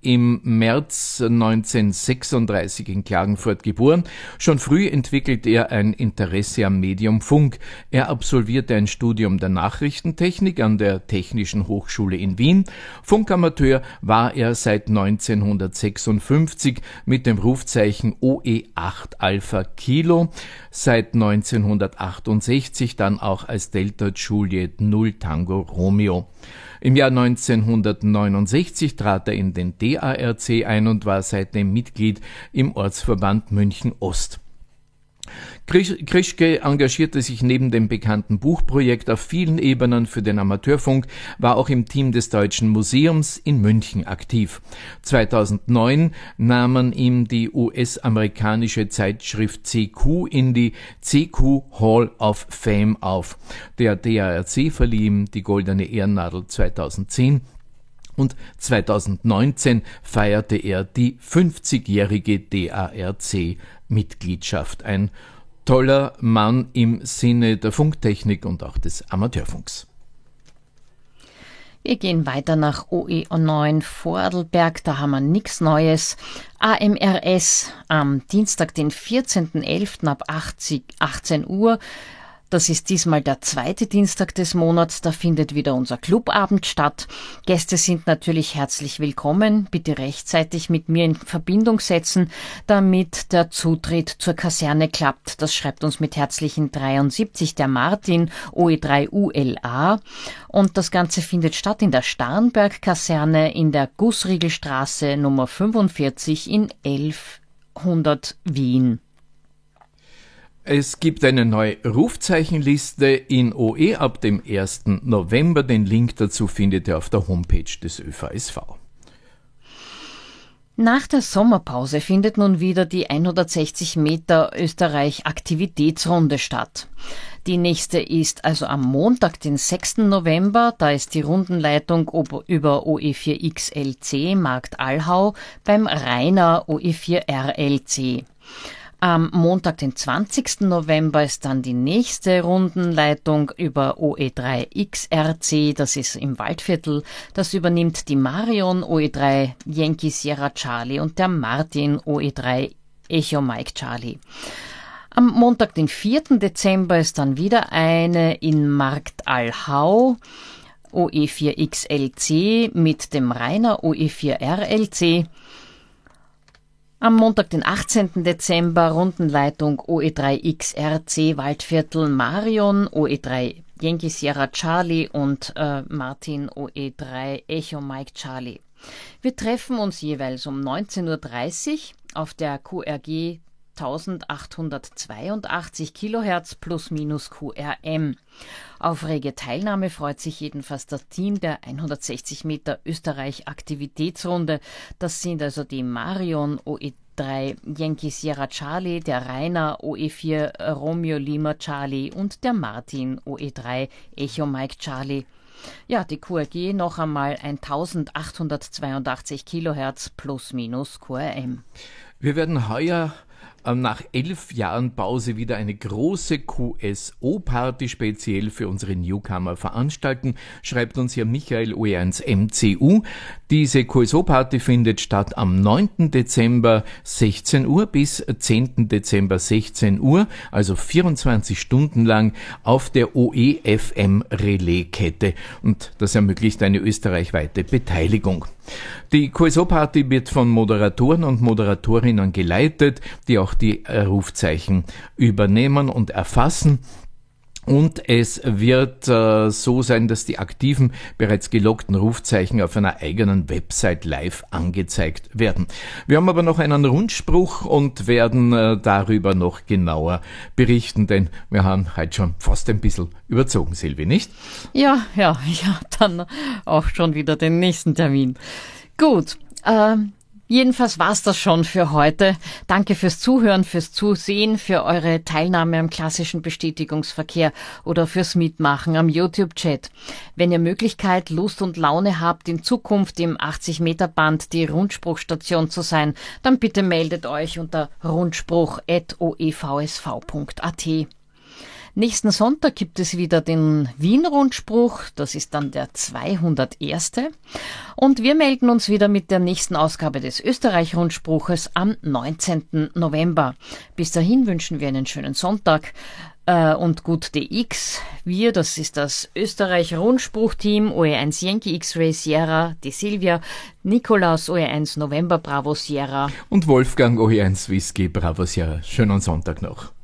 im März neunzehnhundertsechsunddreißig in Klagenfurt geboren. Schon früh entwickelt er ein Interesse am Medium Funk. Er absolvierte ein Studium der Nachrichtentechnik an der Technischen Hochschule in Wien. Funkamateur war er seit neunzehnhundertsechsundfünfzig mit dem Rufzeichen O E acht Alpha Kilo, seit neunzehnhundertachtundsechzig dann auch als Delta Juliet null Tango Romeo. Im Jahr neunzehnhundertneunundsechzig trat er in den D A R C ein und war seitdem Mitglied im Ortsverband München Ost. Krischke engagierte sich neben dem bekannten Buchprojekt auf vielen Ebenen für den Amateurfunk, war auch im Team des Deutschen Museums in München aktiv. zweitausendneun nahmen ihm die U S-amerikanische Zeitschrift C Q in die C Q Hall of Fame auf. Der D A R C verlieh ihm die Goldene Ehrennadel zweitausendzehn. Und zweitausendneunzehn feierte er die fünfzigjährige D A R C-Mitgliedschaft. Ein toller Mann im Sinne der Funktechnik und auch des Amateurfunks. Wir gehen weiter nach O E neun Vorarlberg, da haben wir nichts Neues. A M R S am Dienstag, den vierzehnten elften ab achtzehn Uhr. Das ist diesmal der zweite Dienstag des Monats, da findet wieder unser Clubabend statt. Gäste sind natürlich herzlich willkommen, bitte rechtzeitig mit mir in Verbindung setzen, damit der Zutritt zur Kaserne klappt. Das schreibt uns mit herzlichen dreiundsiebzig der Martin, O E drei U L A. Und das Ganze findet statt in der Starnberg-Kaserne in der Gussriegelstraße Nummer fünfundvierzig in elfhundert Wien. Es gibt eine neue Rufzeichenliste in O E ab dem ersten November. Den Link dazu findet ihr auf der Homepage des Ö V S V. Nach der Sommerpause findet nun wieder die hundertsechzig Meter Österreich Aktivitätsrunde statt. Die nächste ist also am Montag, den sechsten November. Da ist die Rundenleitung über O E vier X L C Markt Allhau beim Rainer O E vier R L C. Am Montag, den zwanzigsten November, ist dann die nächste Rundenleitung über O E drei X R C, das ist im Waldviertel. Das übernimmt die Marion O E drei Yankee Sierra Charlie und der Martin O E drei Echo Mike Charlie. Am Montag, den vierten Dezember, ist dann wieder eine in Markt Allhau, O E vier X L C mit dem Rainer O E vier R L C. Am Montag, den achtzehnten Dezember, Rundenleitung O E drei X R C Waldviertel Marion, O E drei Yankee Sierra Charlie und äh, Martin O E drei Echo Mike Charlie. Wir treffen uns jeweils um neunzehn Uhr dreißig auf der Q R G eintausendachthundertzweiundachtzig Kilohertz plus minus Q R M. Auf rege Teilnahme freut sich jedenfalls das Team der hundertsechzig Meter Österreich Aktivitätsrunde. Das sind also die Marion O E drei Yankee Sierra Charlie, der Rainer O E vier Romeo Lima Charlie und der Martin O E drei Echo Mike Charlie. Ja, die Q R G noch einmal eintausendachthundertzweiundachtzig Kilohertz plus minus Q R M. Wir werden heuer nach elf Jahren Pause wieder eine große Q S O-Party speziell für unsere Newcomer veranstalten, schreibt uns hier Michael O E eins M C U. Diese Q S O-Party findet statt am neunten Dezember sechzehn Uhr bis zehnten Dezember sechzehn Uhr, also vierundzwanzig Stunden lang auf der O E F M-Relaiskette, und das ermöglicht eine österreichweite Beteiligung. Die Q S O-Party wird von Moderatoren und Moderatorinnen geleitet, die auch die Rufzeichen übernehmen und erfassen. Und es wird äh, so sein, dass die aktiven, bereits geloggten Rufzeichen auf einer eigenen Website live angezeigt werden. Wir haben aber noch einen Rundspruch und werden äh, darüber noch genauer berichten, denn wir haben heute schon fast ein bisschen überzogen, Silvi, nicht? Ja, ja, ich habe dann auch schon wieder den nächsten Termin. Gut, ähm, jedenfalls war's das schon für heute. Danke fürs Zuhören, fürs Zusehen, für eure Teilnahme am klassischen Bestätigungsverkehr oder fürs Mitmachen am YouTube-Chat. Wenn ihr Möglichkeit, Lust und Laune habt, in Zukunft im achtzig Meter Band die Rundspruchstation zu sein, dann bitte meldet euch unter rundspruch at o e v s v punkt a t. Nächsten Sonntag gibt es wieder den Wien-Rundspruch, das ist dann der zweihunderterste. Und wir melden uns wieder mit der nächsten Ausgabe des Österreich-Rundspruches am neunzehnten November. Bis dahin wünschen wir einen schönen Sonntag äh, und gut D X. Wir, das ist das Österreich-Rundspruch-Team, O E eins Yankee X-Ray Sierra, die Silvia, Nikolaus O E eins November Bravo Sierra und Wolfgang O E eins Whisky Bravo Sierra. Schönen Sonntag noch.